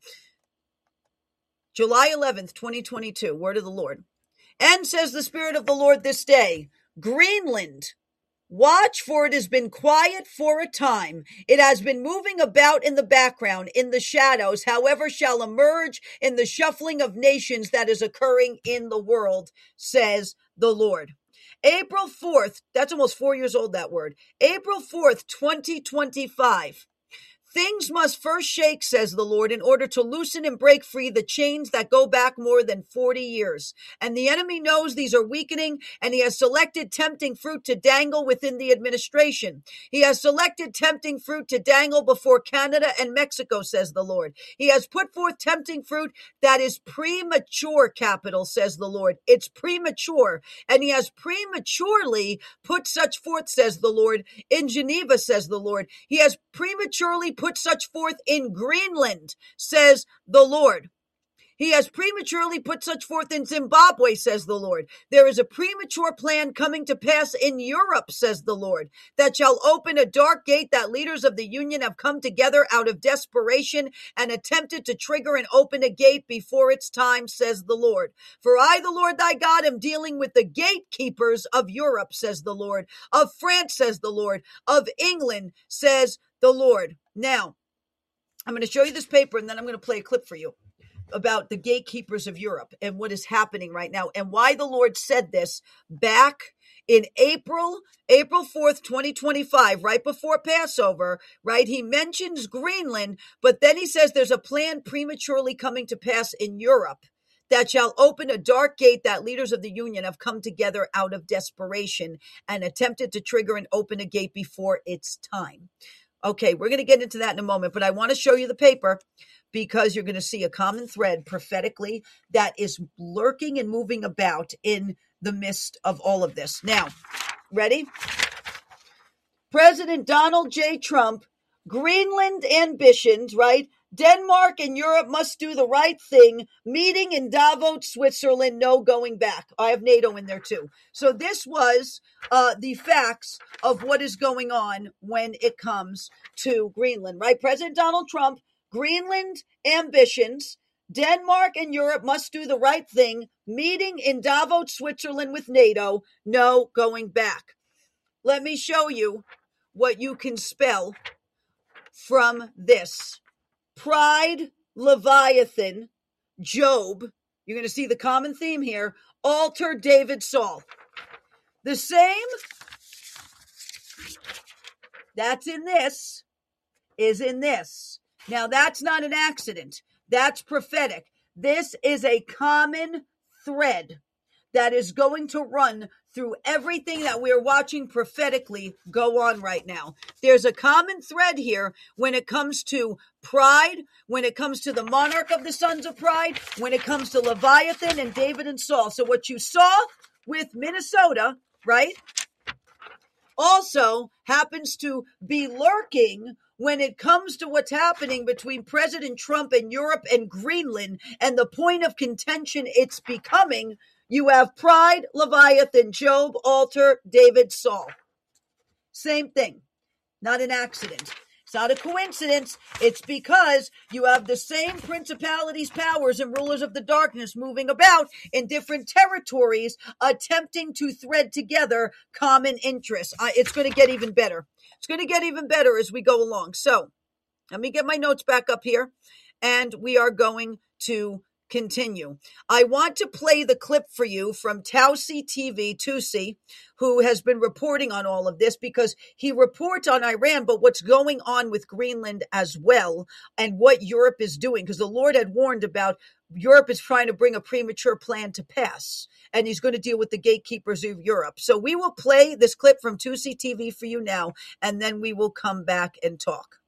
July eleventh, twenty twenty-two, word of the Lord. And says the Spirit of the Lord this day, Greenland, watch, for it has been quiet for a time. It has been moving about in the background, in the shadows, however shall emerge in the shuffling of nations that is occurring in the world, says the Lord. April fourth, that's almost four years old, that word. April fourth, twenty twenty-five. Things must first shake, says the Lord, in order to loosen and break free the chains that go back more than forty years. And the enemy knows these are weakening, and he has selected tempting fruit to dangle within the administration. He has selected tempting fruit to dangle before Canada and Mexico, says the Lord. He has put forth tempting fruit that is premature, capital, says the Lord. It's premature. And he has prematurely put such forth, says the Lord, in Geneva, says the Lord. He has prematurely put such forth in Greenland, says the Lord. He has prematurely put such forth in Zimbabwe, says the Lord. There is a premature plan coming to pass in Europe, says the Lord, that shall open a dark gate that leaders of the Union have come together out of desperation and attempted to trigger and open a gate before its time, says the Lord. For I, the Lord thy God, am dealing with the gatekeepers of Europe, says the Lord, of France, says the Lord, of England, says the Lord. Now, I'm going to show you this paper, and then I'm going to play a clip for you about the gatekeepers of Europe and what is happening right now and why the Lord said this back in April, April fourth, twenty twenty-five, right before Passover, right? He mentions Greenland, but then he says there's a plan prematurely coming to pass in Europe that shall open a dark gate that leaders of the Union have come together out of desperation and attempted to trigger and open a gate before its time. Okay, we're going to get into that in a moment, but I want to show you the paper because you're going to see a common thread prophetically that is lurking and moving about in the midst of all of this. Now, ready? President Donald J. Trump, Greenland ambitions, right? Denmark and Europe must do the right thing. Meeting in Davos, Switzerland, no going back. I have NATO in there too. So this was uh, the facts of what is going on when it comes to Greenland, right? President Donald Trump, Greenland ambitions, Denmark and Europe must do the right thing. Meeting in Davos, Switzerland with NATO. No going back. Let me show you what you can spell from this. Pride, Leviathan, Job. You're going to see the common theme here. Altar, David, Saul. The same that's in this is in this. Now, that's not an accident. That's prophetic. This is a common thread that is going to run through everything that we're watching prophetically go on right now. There's a common thread here when it comes to pride, when it comes to the monarch of the sons of pride, when it comes to Leviathan and David and Saul. So what you saw with Minnesota, right, also happens to be lurking when it comes to what's happening between President Trump and Europe and Greenland and the point of contention it's becoming. You have pride, Leviathan, Job, altar, David, Saul. Same thing. Not an accident. It's not a coincidence. It's because you have the same principalities, powers, and rulers of the darkness moving about in different territories, attempting to thread together common interests. Uh, it's going to get even better. It's going to get even better as we go along. So let me get my notes back up here, and we are going to continue. I want to play the clip for you from Tausi T V, Tusi, who has been reporting on all of this because he reports on Iran, but what's going on with Greenland as well and what Europe is doing, because the Lord had warned about Europe is trying to bring a premature plan to pass, and he's going to deal with the gatekeepers of Europe. So we will play this clip from Tusi T V for you now, and then we will come back and talk.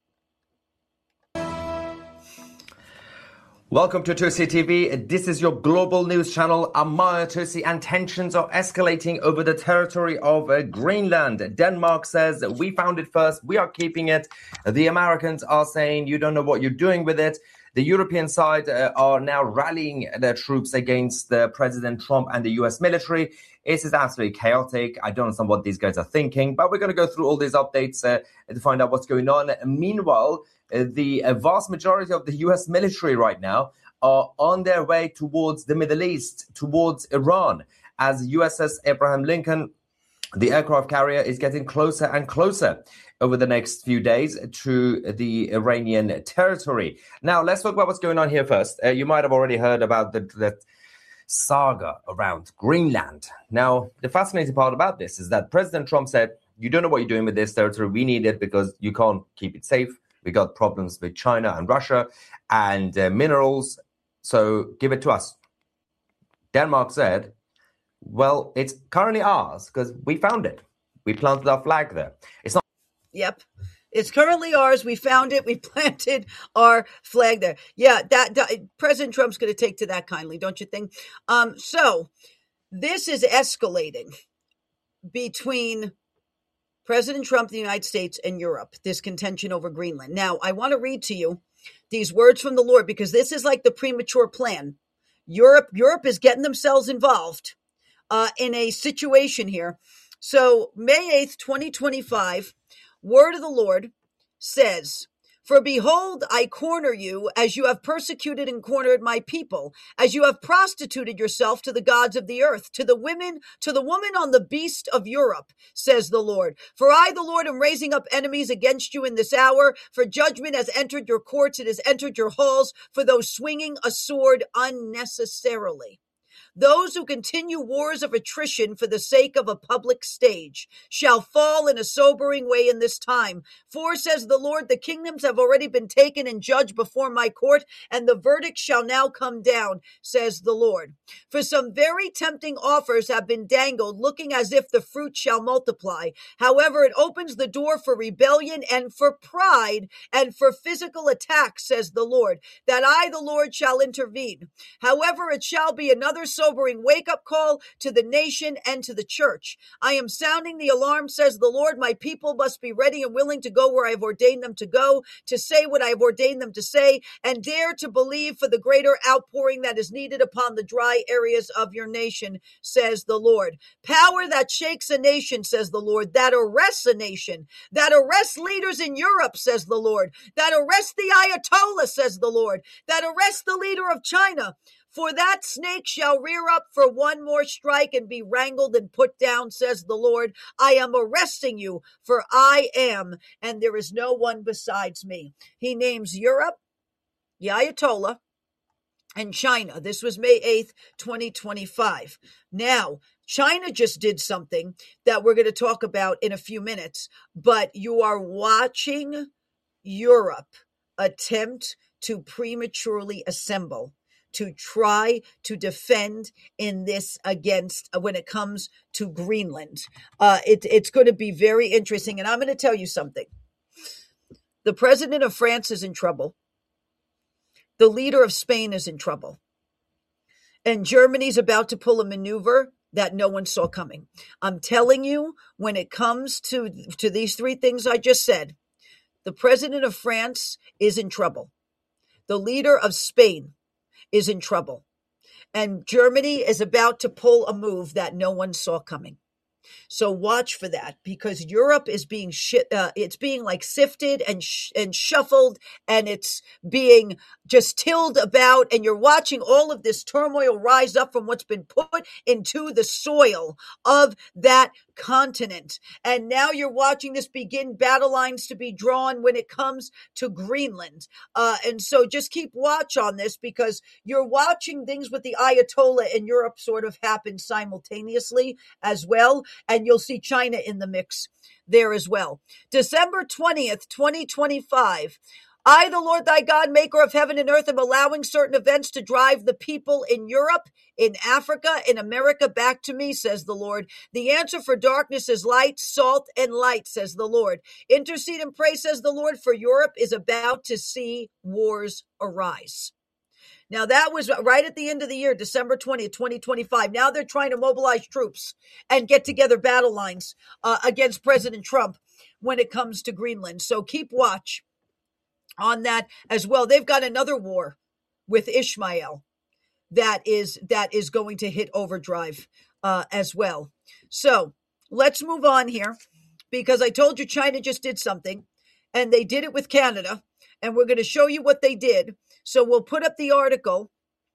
Welcome to Tusi T V. This is your global news channel. I'm Maya Tusi, and tensions are escalating over the territory of uh, Greenland. Denmark says we found it first. We are keeping it. The Americans are saying you don't know what you're doing with it. The European side uh, are now rallying their troops against uh, President Trump and the U S military. This is absolutely chaotic. I don't understand what these guys are thinking, but we're going to go through all these updates uh, to find out what's going on. Meanwhile, uh, the uh, vast majority of the U S military right now are on their way towards the Middle East, towards Iran, as U S S Abraham Lincoln, the aircraft carrier, is getting closer and closer over the next few days to the Iranian territory. Now, let's talk about what's going on here first. Uh, you might have already heard about the, the saga around Greenland. Now, the fascinating part about this is that President Trump said, you don't know what you're doing with this territory. We need it because you can't keep it safe. We got problems with China and Russia and uh, minerals. So give it to us. Denmark said, well, it's currently ours because we found it. We planted our flag there. It's not. Yep. It's currently ours. We found it. We planted our flag there. Yeah, that, that President Trump's going to take to that kindly, don't you think? Um, so this is escalating between President Trump of the United States and Europe, this contention over Greenland. Now, I want to read to you these words from the Lord, because this is like the premature plan. Europe, Europe is getting themselves involved uh, in a situation here. So May eighth, twenty twenty-five, word of the Lord says, for behold, I corner you as you have persecuted and cornered my people, as you have prostituted yourself to the gods of the earth, to the women, to the woman on the beast of Europe, says the Lord. For I, the Lord, am raising up enemies against you in this hour, for judgment has entered your courts, it has entered your halls, for those swinging a sword unnecessarily. Those who continue wars of attrition for the sake of a public stage shall fall in a sobering way in this time. For, says the Lord, the kingdoms have already been taken and judged before my court, and the verdict shall now come down, says the Lord. For some very tempting offers have been dangled, looking as if the fruit shall multiply. However, it opens the door for rebellion and for pride and for physical attack, says the Lord, that I, the Lord, shall intervene. However, it shall be another sobering wake-up call to the nation and to the church. I am sounding the alarm, says the Lord. My people must be ready and willing to go where I have ordained them to go, to say what I have ordained them to say, and dare to believe for the greater outpouring that is needed upon the dry areas of your nation, says the Lord. Power that shakes a nation, says the Lord, that arrests a nation, that arrests leaders in Europe, says the Lord, that arrests the Ayatollah, says the Lord, that arrests the leader of China. For that snake shall rear up for one more strike and be wrangled and put down, says the Lord. I am arresting you, for I am, and there is no one besides me. He names Europe, the Ayatollah, and China. This was May eighth, twenty twenty-five. Now, China just did something that we're going to talk about in a few minutes, but you are watching Europe attempt to prematurely assemble to try to defend in this against uh, when it comes to Greenland. Uh, it, it's going to be very interesting. And I'm going to tell you something. The president of France is in trouble. The leader of Spain is in trouble. And Germany's about to pull a maneuver that no one saw coming. I'm telling you, when it comes to, to these three things I just said, the president of France is in trouble. The leader of Spain is in trouble. And Germany is about to pull a move that no one saw coming. So watch for that, because Europe is being sh- uh, it's being like sifted and sh- and shuffled, and it's being just tilled about, and you're watching all of this turmoil rise up from what's been put into the soil of that continent. And now you're watching this begin battle lines to be drawn when it comes to Greenland. Uh, and so just keep watch on this, because you're watching things with the Ayatollah in Europe sort of happen simultaneously as well. And you'll see China in the mix there as well. December twentieth, twenty twenty-five. I, the Lord thy God, maker of heaven and earth, am allowing certain events to drive the people in Europe, in Africa, in America back to me, says the Lord. The answer for darkness is light, salt, and light, says the Lord. Intercede and pray, says the Lord, for Europe is about to see wars arise. Now, that was right at the end of the year, December twentieth, twenty twenty-five. Now they're trying to mobilize troops and get together battle lines uh, against President Trump when it comes to Greenland. So keep watch on that as well. They've got another war with Ishmael that is that is going to hit overdrive uh, as well. So let's move on here, because I told you China just did something, and they did it with Canada, and we're going to show you what they did. So we'll put up the article.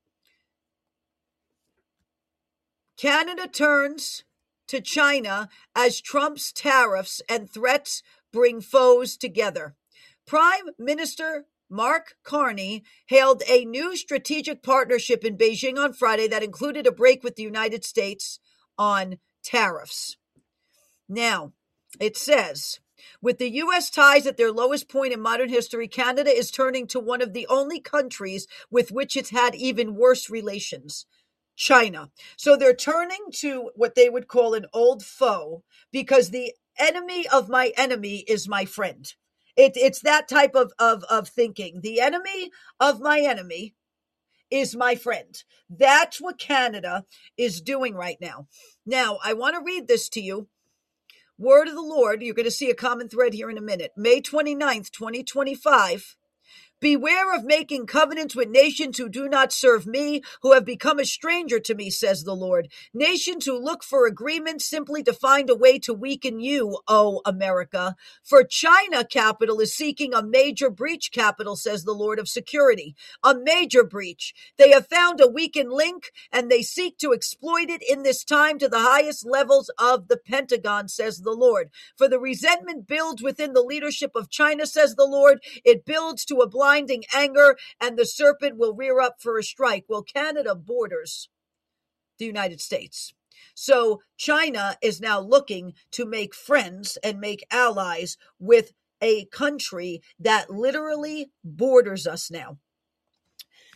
Canada turns to China as Trump's tariffs and threats bring foes together. Prime Minister Mark Carney hailed a new strategic partnership in Beijing on Friday that included a break with the United States on tariffs. Now, it says, with the U S ties at their lowest point in modern history, Canada is turning to one of the only countries with which it's had even worse relations, China. So they're turning to what they would call an old foe, because the enemy of my enemy is my friend. It, it's that type of, of, of thinking. The enemy of my enemy is my friend. That's what Canada is doing right now. Now, I want to read this to you. Word of the Lord. You're going to see a common thread here in a minute. May twenty-ninth, twenty twenty-five. Beware of making covenants with nations who do not serve me, who have become a stranger to me, says the Lord. Nations who look for agreements simply to find a way to weaken you, O America. For China capital is seeking a major breach capital, says the Lord of security. A major breach. They have found a weakened link, and they seek to exploit it in this time to the highest levels of the Pentagon, says the Lord. For the resentment builds within the leadership of China, says the Lord. It builds to a blinding anger, and the serpent will rear up for a strike. Well, Canada borders the United States. So China is now looking to make friends and make allies with a country that literally borders us now.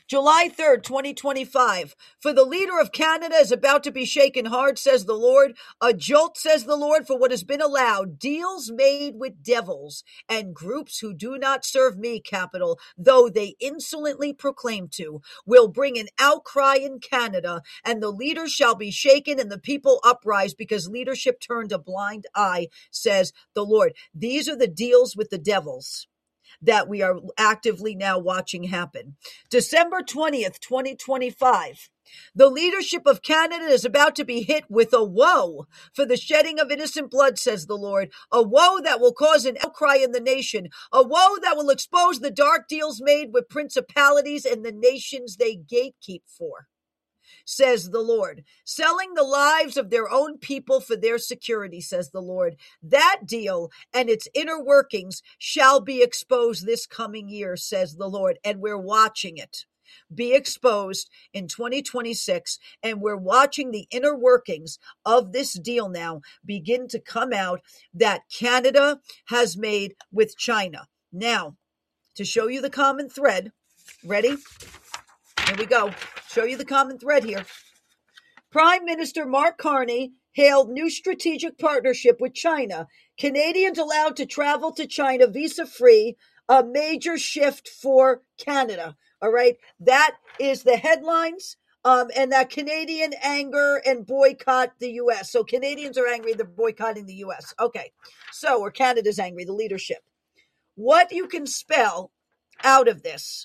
July third, twenty twenty-five. For the leader of Canada is about to be shaken hard, says the Lord. A jolt, says the Lord, for what has been allowed. Deals made with devils and groups who do not serve me, capital, though they insolently proclaim to, will bring an outcry in Canada, and the leaders shall be shaken and the people uprise because leadership turned a blind eye, says the Lord. These are the deals with the devils that we are actively now watching happen. December twentieth, twenty twenty-five. The leadership of Canada is about to be hit with a woe for the shedding of innocent blood, says the Lord. A woe that will cause an outcry in the nation. A woe that will expose the dark deals made with principalities and the nations they gatekeep for, says the Lord. Selling the lives of their own people for their security, says the Lord. That deal and its inner workings shall be exposed this coming year, says the Lord. And we're watching it be exposed in twenty twenty-six. And we're watching the inner workings of this deal now begin to come out that Canada has made with China. Now, to show you the common thread, ready? Here we go. Show you the common thread here. Prime Minister Mark Carney hailed new strategic partnership with China. Canadians allowed to travel to China visa-free, a major shift for Canada. All right. That is the headlines. Um, and that Canadian anger and boycott the U S. So Canadians are angry. They're boycotting the U S. Okay. So, or Canada's angry, the leadership. What you can spell out of this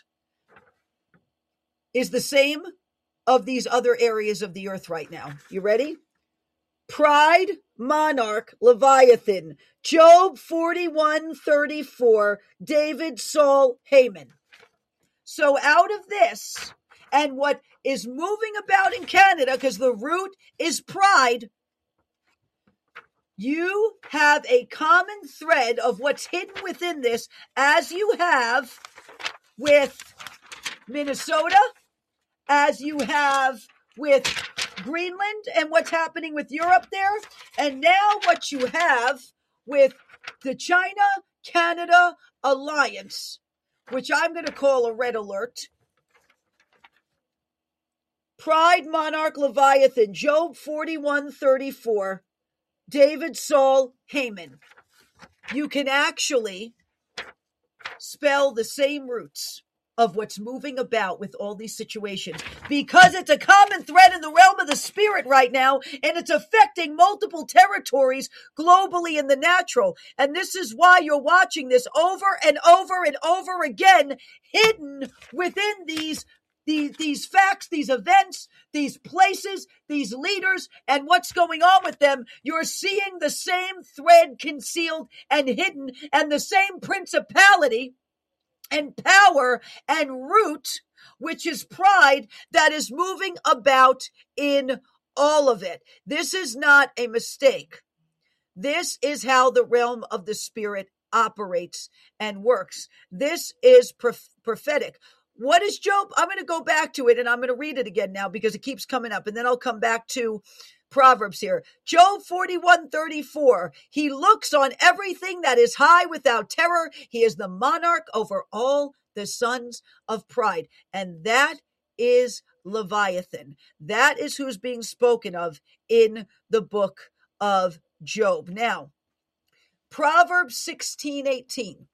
is the same of these other areas of the earth right now. You ready? Pride, monarch, Leviathan, Job forty-one thirty-four, David, Saul, Haman. So out of this, and what is moving about in Canada, because the root is pride, you have a common thread of what's hidden within this, as you have with Minnesota, as you have with Greenland and what's happening with Europe there, and now what you have with the China-Canada alliance, which I'm going to call a red alert. Pride, monarch, Leviathan, Job forty-one thirty-four, David, Saul, Haman. You can actually spell the same roots of what's moving about with all these situations, because it's a common thread in the realm of the spirit right now, and it's affecting multiple territories globally in the natural. And this is why you're watching this over and over and over again, hidden within these These, these facts, these events, these places, these leaders, and what's going on with them. You're seeing the same thread concealed and hidden, and the same principality and power and root, which is pride, that is moving about in all of it. This is not a mistake. This is how the realm of the spirit operates and works. This is prof- prophetic. What is Job? I'm going to go back to it and I'm going to read it again now because it keeps coming up, and then I'll come back to Proverbs here. Job forty-one thirty-four. He looks on everything that is high without terror. He is the monarch over all the sons of pride. And that is Leviathan. That is who's being spoken of in the book of Job. Now, Proverbs sixteen eighteen.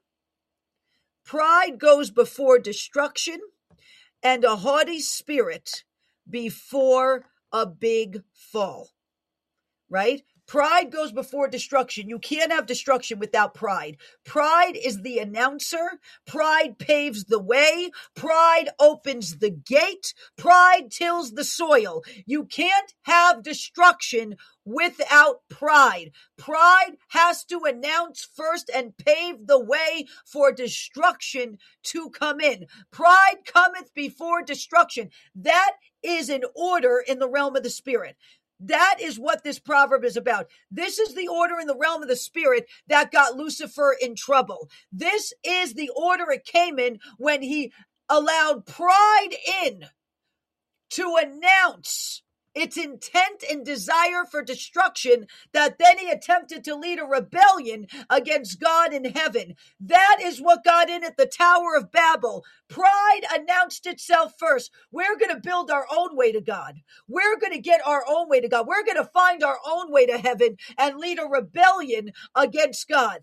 Pride goes before destruction, and a haughty spirit before a big fall, right? Pride goes before destruction. You can't have destruction without pride. Pride is the announcer. Pride paves the way. Pride opens the gate. Pride tills the soil. You can't have destruction without pride. Pride has to announce first and pave the way for destruction to come in. Pride cometh before destruction. That is an order in the realm of the spirit. That is what this proverb is about. This is the order in the realm of the spirit that got Lucifer in trouble. This is the order it came in when he allowed pride in to announce its intent and desire for destruction, that then he attempted to lead a rebellion against God in heaven. That is what got in at the Tower of Babel. Pride announced itself first. We're going to build our own way to God. We're going to get our own way to God. We're going to find our own way to heaven and lead a rebellion against God.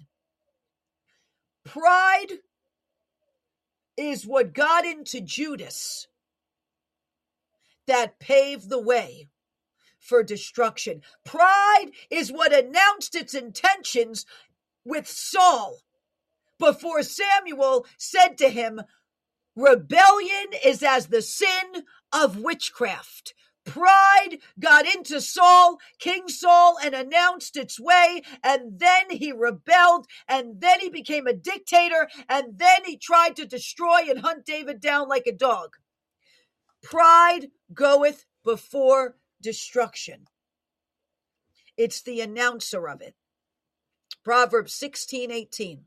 Pride is what got into Judas that paved the way for destruction. Pride is what announced its intentions with Saul before Samuel said to him, rebellion is as the sin of witchcraft. Pride got into Saul, King Saul, and announced its way, and then he rebelled, and then he became a dictator, and then he tried to destroy and hunt David down like a dog. Pride goeth before destruction. It's the announcer of it. Proverbs sixteen eighteen.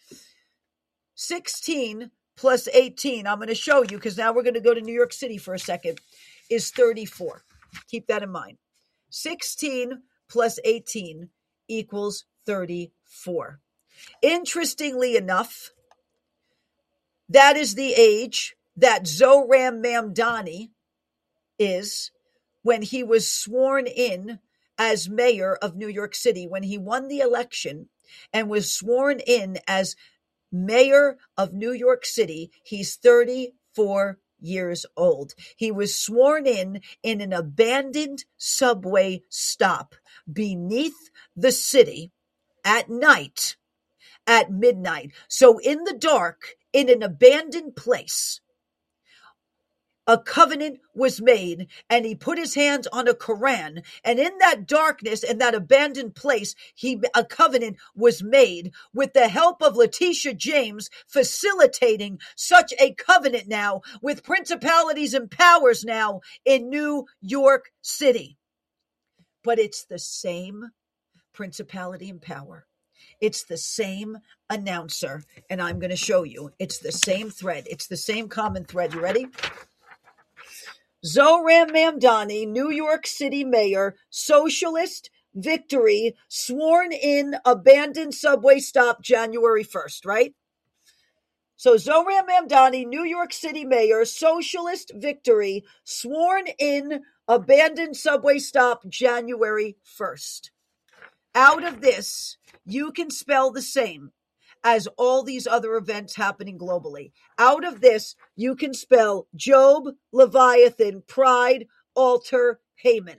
sixteen plus eighteen, I'm going to show you because now we're going to go to New York City for a second, is thirty-four. Keep that in mind. sixteen plus eighteen equals thirty-four. Interestingly enough, that is the age that Zoram Mamdani is when he was sworn in as mayor of New York City, when he won the election and was sworn in as mayor of New York City. He's thirty-four years old. He was sworn in in an abandoned subway stop beneath the city at night, at midnight. So in the dark, in an abandoned place, a covenant was made, and he put his hands on a Quran, and in that darkness and that abandoned place, he a covenant was made with the help of Letitia James, facilitating such a covenant now with principalities and powers now in New York City. But it's the same principality and power. It's the same announcer, and I'm going to show you. It's the same thread. It's the same common thread. You ready? Zoram Mamdani, New York City mayor, socialist, victory, sworn in, abandoned subway stop January first, right? So Zoram Mamdani, New York City mayor, socialist, victory, sworn in, abandoned subway stop January first. Out of this, you can spell the same as all these other events happening globally. Out of this, you can spell Job, Leviathan, Pride, Altar, Haman.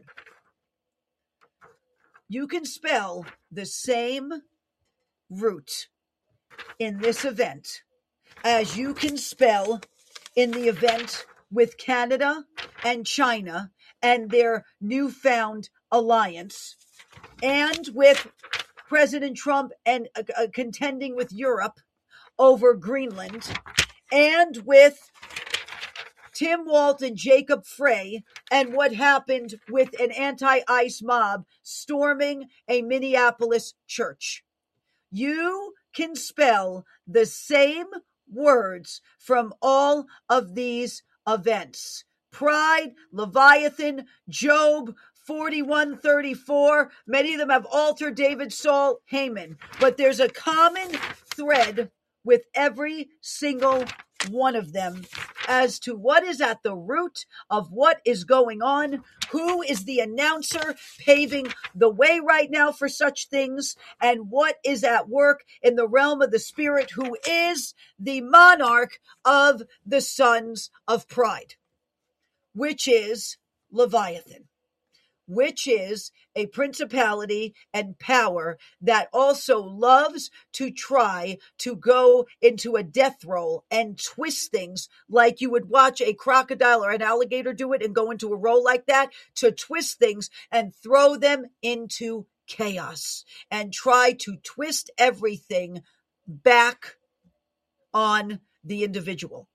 You can spell the same root in this event as you can spell in the event with Canada and China and their newfound alliance, and with President Trump and uh, uh, contending with Europe over Greenland, and with Tim Walz and Jacob Frey and what happened with an anti-ICE mob storming a Minneapolis church. You can spell the same words from all of these events. Pride, Leviathan, Job, forty-one thirty-four. Many of them have Altar, David, Saul, Haman. But there's a common thread with every single one of them as to what is at the root of what is going on, who is the announcer paving the way right now for such things, and what is at work in the realm of the spirit, who is the monarch of the sons of pride, which is Leviathan, which is a principality and power that also loves to try to go into a death roll and twist things like you would watch a crocodile or an alligator do it and go into a roll like that, to twist things and throw them into chaos and try to twist everything back on the individual.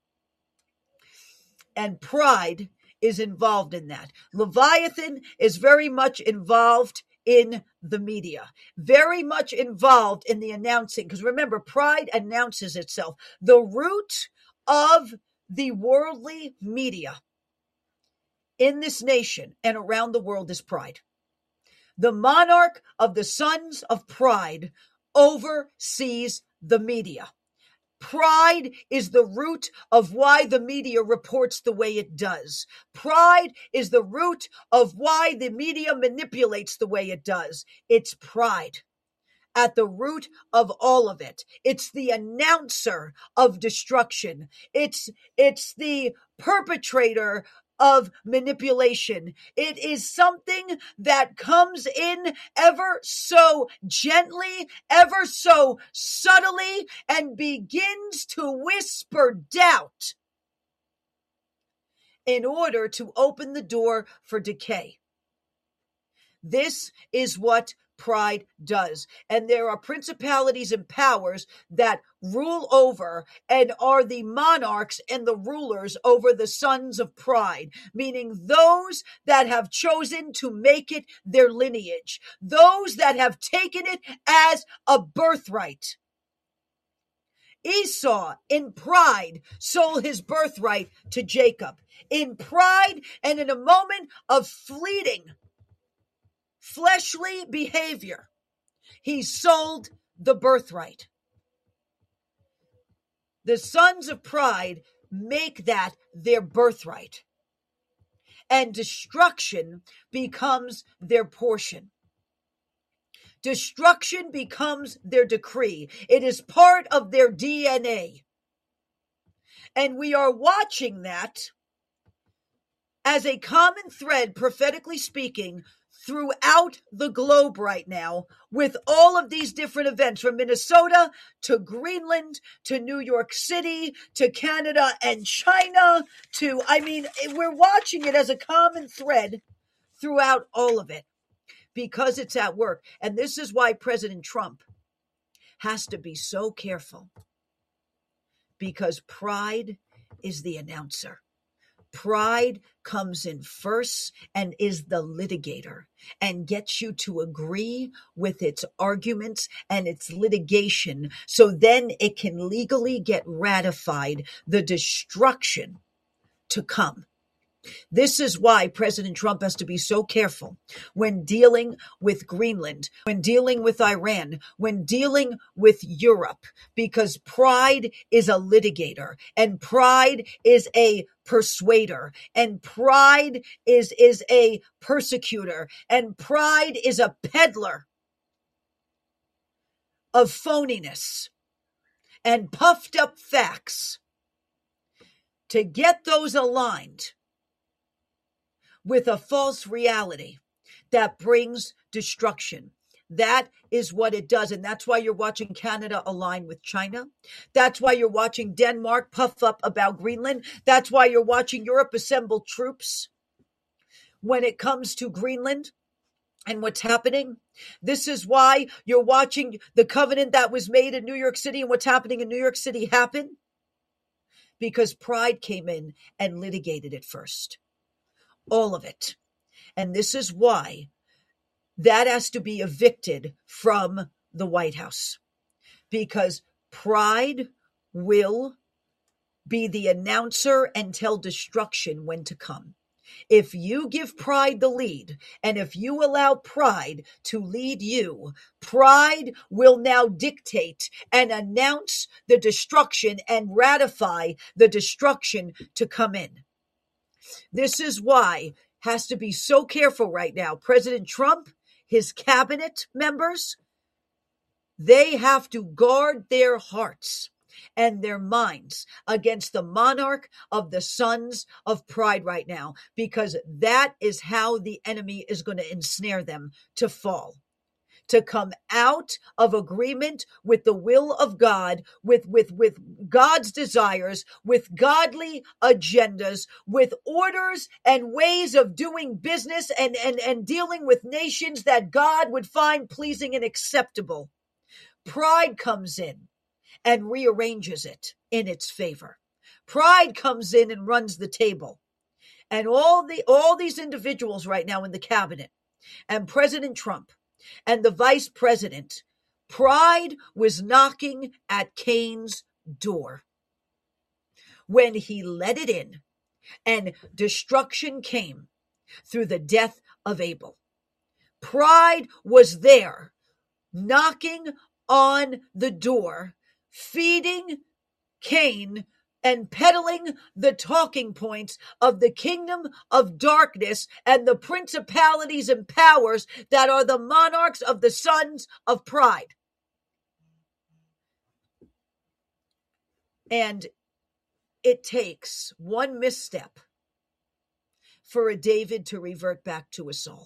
And pride is involved in that. Leviathan is very much involved in the media, very much involved in the announcing. Because remember, pride announces itself. The root of the worldly media in this nation and around the world is pride. The monarch of the sons of pride oversees the media. Pride is the root of why the media reports the way it does. Pride is the root of why the media manipulates the way it does. It's pride at the root of all of it. It's the announcer of destruction. It's, it's the perpetrator of manipulation. It is something that comes in ever so gently, ever so subtly, and begins to whisper doubt in order to open the door for decay. This is what pride does. And there are principalities and powers that rule over and are the monarchs and the rulers over the sons of pride, meaning those that have chosen to make it their lineage, those that have taken it as a birthright. Esau, in pride, sold his birthright to Jacob. In pride and in a moment of fleeting fleshly behavior, he sold the birthright. The sons of pride make that their birthright, and destruction becomes their portion. Destruction becomes their decree. It is part of their D N A. And we are watching that as a common thread, prophetically speaking, throughout the globe right now, with all of these different events, from Minnesota to Greenland to New York City to Canada and China to, I mean, we're watching it as a common thread throughout all of it because it's at work. And this is why President Trump has to be so careful, because pride is the announcer. Pride comes in first and is the litigator and gets you to agree with its arguments and its litigation, so then it can legally get ratified, the destruction to come. This is why President Trump has to be so careful when dealing with Greenland, when dealing with Iran, when dealing with Europe, because pride is a litigator and pride is a persuader and pride is, is a persecutor and pride is a peddler of phoniness and puffed up facts. To get those aligned with a false reality that brings destruction. That is what it does. And that's why you're watching Canada align with China. That's why you're watching Denmark puff up about Greenland. That's why you're watching Europe assemble troops when it comes to Greenland and what's happening. This is why you're watching the covenant that was made in New York City and what's happening in New York City happen. Because pride came in and litigated it first. All of it. And this is why that has to be evicted from the White House, because pride will be the announcer and tell destruction when to come. If you give pride the lead, and if you allow pride to lead you, pride will now dictate and announce the destruction and ratify the destruction to come in. This is why has to be so careful right now. President Trump, his cabinet members, they have to guard their hearts and their minds against the monarch of the sons of pride right now, because that is how the enemy is going to ensnare them to fall. To come out of agreement with the will of God, with, with, with God's desires, with godly agendas, with orders and ways of doing business and, and, and dealing with nations that God would find pleasing and acceptable. Pride comes in and rearranges it in its favor. Pride comes in and runs the table. And all the all these individuals right now in the cabinet and President Trump and the vice president, pride was knocking at Cain's door. When he let it in and destruction came, through the death of Abel. Pride was there, knocking on the door, feeding Cain and peddling the talking points of the kingdom of darkness and the principalities and powers that are the monarchs of the sons of pride. And it takes one misstep for a David to revert back to a Saul.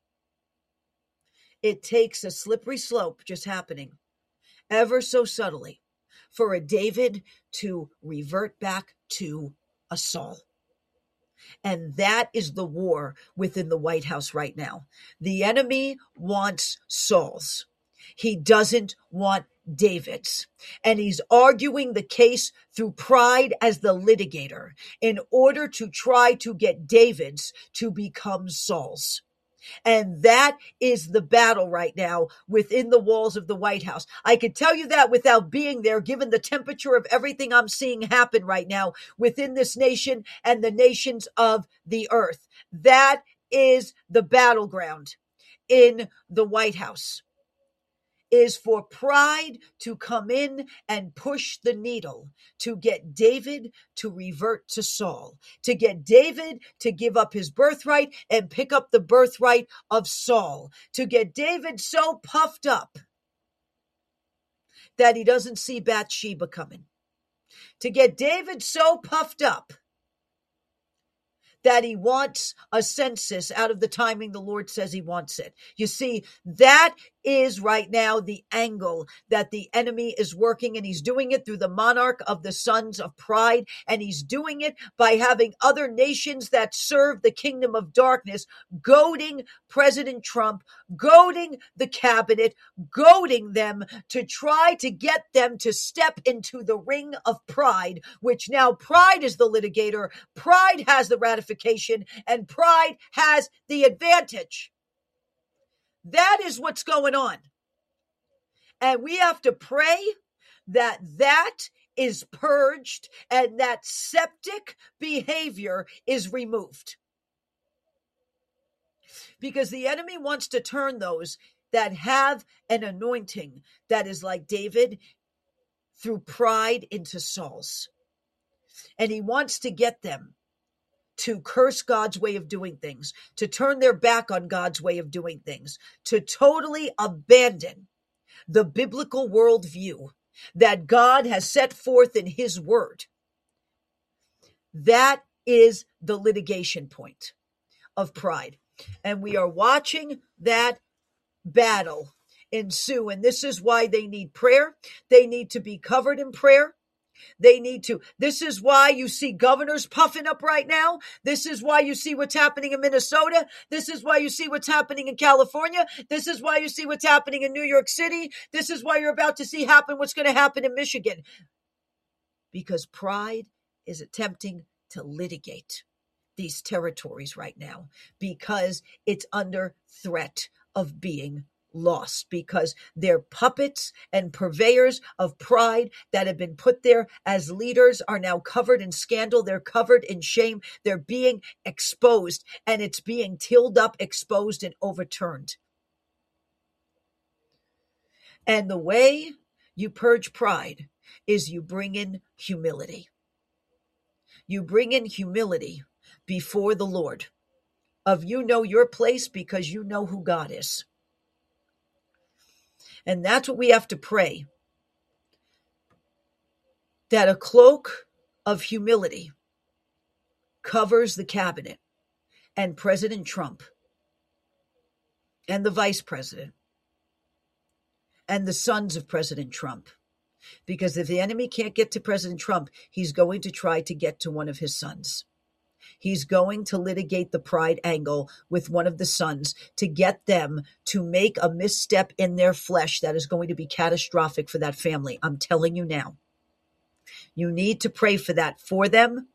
It takes a slippery slope just happening ever so subtly for a David to revert back to a Saul. And that is the war within the White House right now. The enemy wants Sauls. He doesn't want Davids. And he's arguing the case through pride as the litigator in order to try to get Davids to become Sauls. And that is the battle right now within the walls of the White House. I can tell you that without being there, given the temperature of everything I'm seeing happen right now within this nation and the nations of the earth. That is the battleground in the White House. Is for pride to come in and push the needle to get David to revert to Saul, to get David to give up his birthright and pick up the birthright of Saul, to get David so puffed up that he doesn't see Bathsheba coming, to get David so puffed up that he wants a census out of the timing the Lord says he wants it. You see, that is right now the angle that the enemy is working, and he's doing it through the monarch of the sons of pride, and he's doing it by having other nations that serve the kingdom of darkness goading President Trump, goading the cabinet, goading them to try to get them to step into the ring of pride, which now pride is the litigator, pride has the ratification, and pride has the advantage. That is what's going on. And we have to pray that that is purged and that septic behavior is removed. Because the enemy wants to turn those that have an anointing that is like David through pride into Sauls. And he wants to get them to curse God's way of doing things, to turn their back on God's way of doing things, to totally abandon the biblical worldview that God has set forth in his word. That is the litigation point of pride. And we are watching that battle ensue. And this is why they need prayer. They need to be covered in prayer. They need to. This is why you see governors puffing up right now. This is why you see what's happening in Minnesota. This is why you see what's happening in California. This is why you see what's happening in New York City. This is why you're about to see happen what's going to happen in Michigan. Because pride is attempting to litigate these territories right now because it's under threat of being lost, because they're puppets and purveyors of pride that have been put there as leaders are now covered in scandal. They're covered in shame. They're being exposed, and it's being tilled up, exposed, and overturned. And the way you purge pride is you bring in humility. You bring in humility before the Lord of you know your place because you know who God is. And that's what we have to pray. That a cloak of humility covers the cabinet and President Trump and the vice president and the sons of President Trump. Because if the enemy can't get to President Trump, he's going to try to get to one of his sons. He's going to litigate the pride angle with one of the sons to get them to make a misstep in their flesh that is going to be catastrophic for that family. I'm telling you now. You need to pray for that for them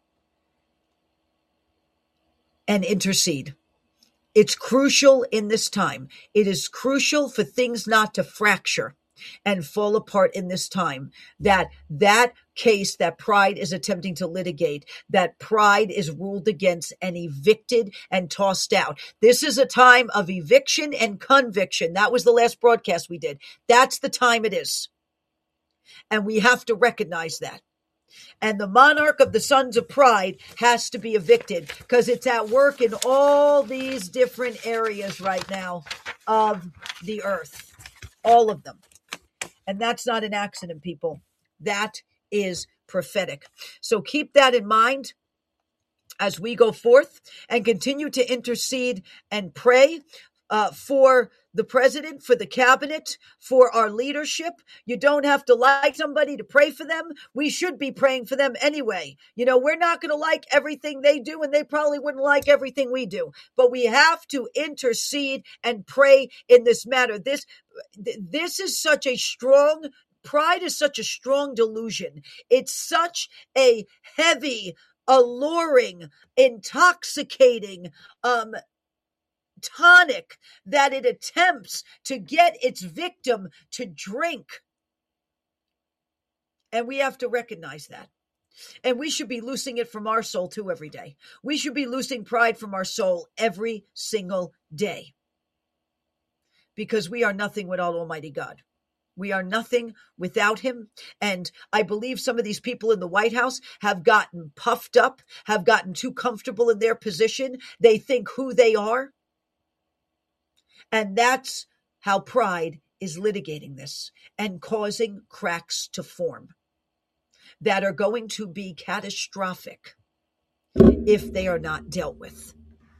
and intercede. It's crucial in this time. It is crucial for things not to fracture and fall apart in this time, that that case that Pride is attempting to litigate, that Pride is ruled against and evicted and tossed out. This is a time of eviction and conviction. That was the last broadcast we did. That's the time it is. And we have to recognize that. And the monarch of the Sons of Pride has to be evicted because it's at work in all these different areas right now of the earth. All of them. And that's not an accident, people. That is prophetic. So keep that in mind as we go forth and continue to intercede and pray uh, for the president, for the cabinet, for our leadership. You don't have to like somebody to pray for them. We should be praying for them anyway. You know, we're not going to like everything they do, and they probably wouldn't like everything we do. But we have to intercede and pray in this matter. This, this is such a strong Pride is such a strong delusion. It's such a heavy, alluring, intoxicating um, tonic that it attempts to get its victim to drink. And we have to recognize that. And we should be loosing it from our soul too every day. We should be loosing pride from our soul every single day. Because we are nothing without Almighty God. We are nothing without him. And I believe some of these people in the White House have gotten puffed up, have gotten too comfortable in their position. They think who they are. And that's how pride is litigating this and causing cracks to form that are going to be catastrophic if they are not dealt with.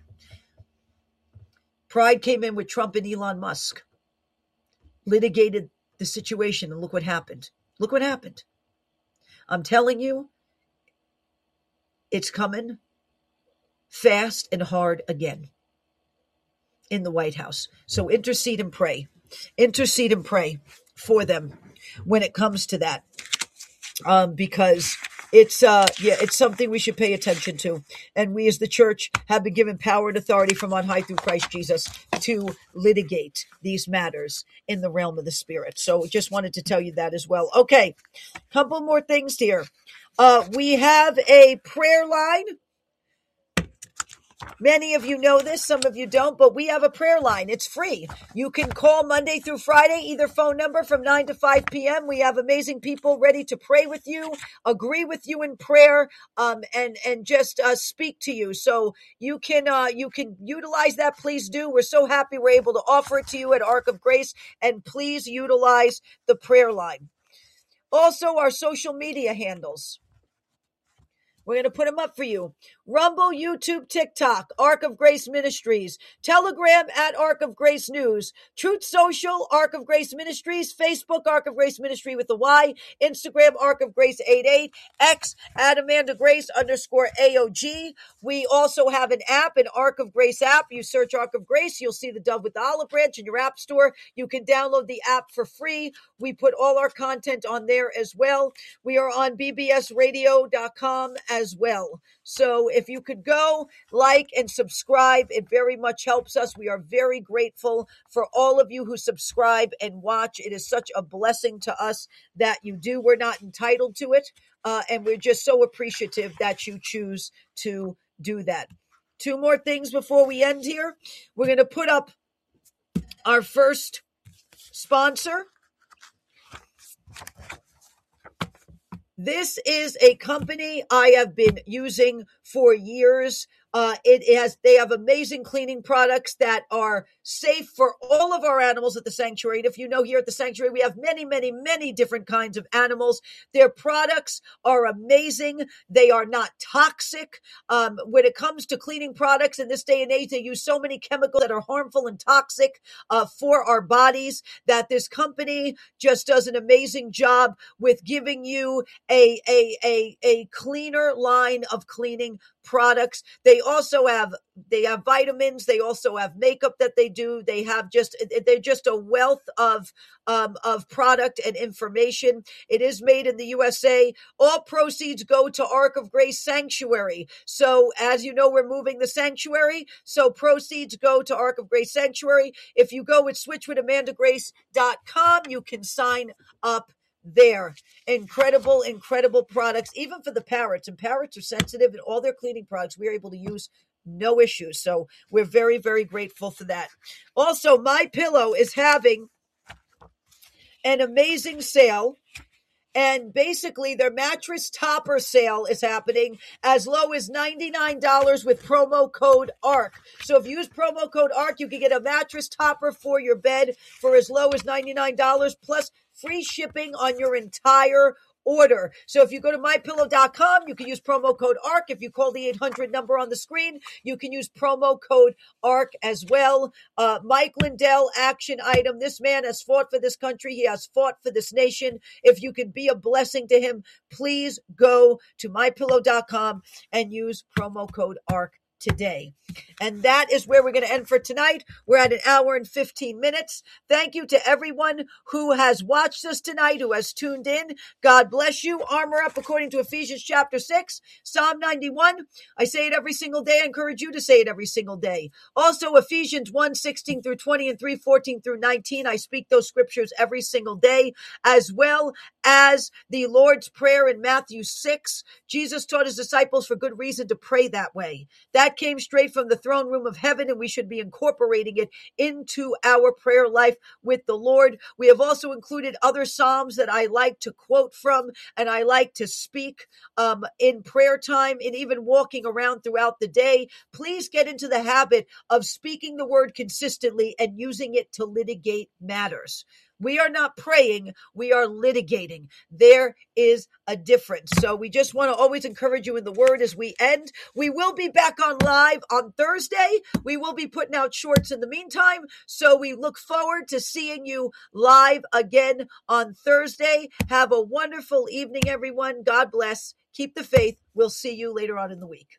Pride came in with Trump and Elon Musk, litigated the situation, and look what happened. Look what happened. I'm telling you, it's coming fast and hard again in the White House. So intercede and pray. Intercede and pray for them when it comes to that. Um, because it's uh yeah, it's something we should pay attention to. And we as the church have been given power and authority from on high through Christ Jesus to litigate these matters in the realm of the spirit. So just wanted to tell you that as well. Okay, couple more things here. Uh, we have a prayer line. Many of you know this, some of you don't, but we have a prayer line. It's free. You can call Monday through Friday, either phone number from nine to five p.m. We have amazing people ready to pray with you, agree with you in prayer, um, and and just uh, speak to you. So you can uh, you can utilize that. Please do. We're so happy we're able to offer it to you at Ark of Grace, and please utilize the prayer line. Also, our social media handles. We're going to put them up for you. Rumble, YouTube, TikTok, Ark of Grace Ministries, Telegram at Ark of Grace News, Truth Social, Ark of Grace Ministries, Facebook, Ark of Grace Ministry with a Y, Instagram, Ark of Grace eighty-eight, X at Amanda Grace underscore A O G. We also have an app, an Ark of Grace app. You search Ark of Grace, you'll see the dove with the olive branch in your app store. You can download the app for free. We put all our content on there as well. We are on b b s radio dot com as well. So if you could go, like, and subscribe, it very much helps us. We are very grateful for all of you who subscribe and watch. It is such a blessing to us that you do. We're not entitled to it, uh, and we're just so appreciative that you choose to do that. Two more things before we end here. We're going to put up our first sponsor. This is a company I have been using for years. Uh, it has, they have amazing cleaning products that are safe for all of our animals at the sanctuary. And if you know, here at the sanctuary, we have many, many, many different kinds of animals. Their products are amazing. They are not toxic. Um, when it comes to cleaning products in this day and age, they use so many chemicals that are harmful and toxic uh, for our bodies that this company just does an amazing job with giving you a, a, a, a cleaner line of cleaning products. They also have, they have vitamins. They also have makeup that they do. They have just, they're just a wealth of, um, of product and information. It is made in the U S A. All proceeds go to Ark of Grace Sanctuary. So as you know, we're moving the sanctuary. So proceeds go to Ark of Grace Sanctuary. If you go with switch with amanda grace dot com, you can sign up there. Incredible, incredible products, even for the parrots. And parrots are sensitive, and all their cleaning products we are able to use no issues. So we're very, very grateful for that. Also, My Pillow is having an amazing sale. And basically, their mattress topper sale is happening as low as ninety-nine dollars with promo code A R C. So if you use promo code A R C, you can get a mattress topper for your bed for as low as ninety-nine dollars plus free shipping on your entire order. So if you go to my pillow dot com, you can use promo code A R C. If you call the eight hundred number on the screen, you can use promo code A R C as well. Uh, Mike Lindell, action item. This man has fought for this country. He has fought for this nation. If you can be a blessing to him, please go to my pillow dot com and use promo code A R C today. And that is where we're going to end for tonight. We're at an hour and fifteen minutes. Thank you to everyone who has watched us tonight, who has tuned in. God bless you. Armor up according to Ephesians chapter six, Psalm ninety-one. I say it every single day. I encourage you to say it every single day. Also, Ephesians one, sixteen through twenty and three, fourteen through nineteen. I speak those scriptures every single day, as well as the Lord's Prayer in Matthew six. Jesus taught his disciples for good reason to pray that way. That came straight from the throne room of heaven, and we should be incorporating it into our prayer life with the Lord. We have also included other Psalms that I like to quote from, and I like to speak um, in prayer time and even walking around throughout the day. Please get into the habit of speaking the word consistently and using it to litigate matters. We are not praying, we are litigating. There is a difference. So we just want to always encourage you in the word as we end. We will be back on live on Thursday. We will be putting out shorts in the meantime. So we look forward to seeing you live again on Thursday. Have a wonderful evening, everyone. God bless. Keep the faith. We'll see you later on in the week.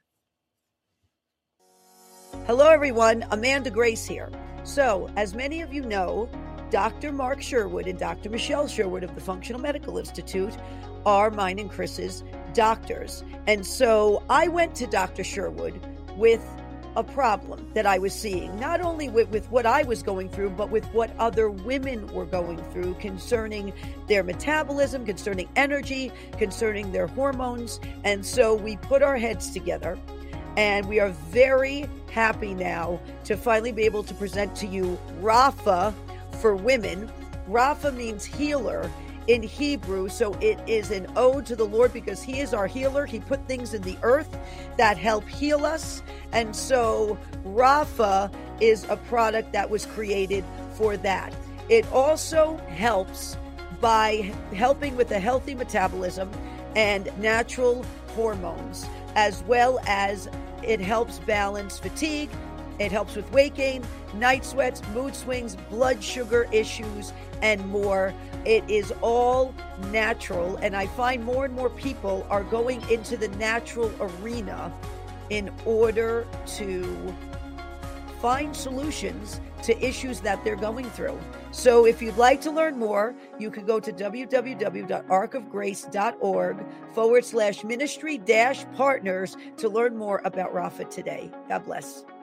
Hello, everyone. Amanda Grace here. So, as many of you know, Doctor Mark Sherwood and Doctor Michelle Sherwood of the Functional Medical Institute are mine and Chris's doctors. And so I went to Doctor Sherwood with a problem that I was seeing, not only with, with what I was going through, but with what other women were going through concerning their metabolism, concerning energy, concerning their hormones. And so we put our heads together, and we are very happy now to finally be able to present to you Rapha for women. Rapha means healer in Hebrew, so it is an ode to the Lord because he is our healer. He put things in the earth that help heal us, and so Rapha is a product that was created for that. It also helps by helping with a healthy metabolism and natural hormones, as well as it helps balance fatigue. It helps with weight gain, night sweats, mood swings, blood sugar issues, and more. It is all natural, and I find more and more people are going into the natural arena in order to find solutions to issues that they're going through. So if you'd like to learn more, you can go to www.arcofgrace.org forward slash ministry dash partners to learn more about Rapha today. God bless.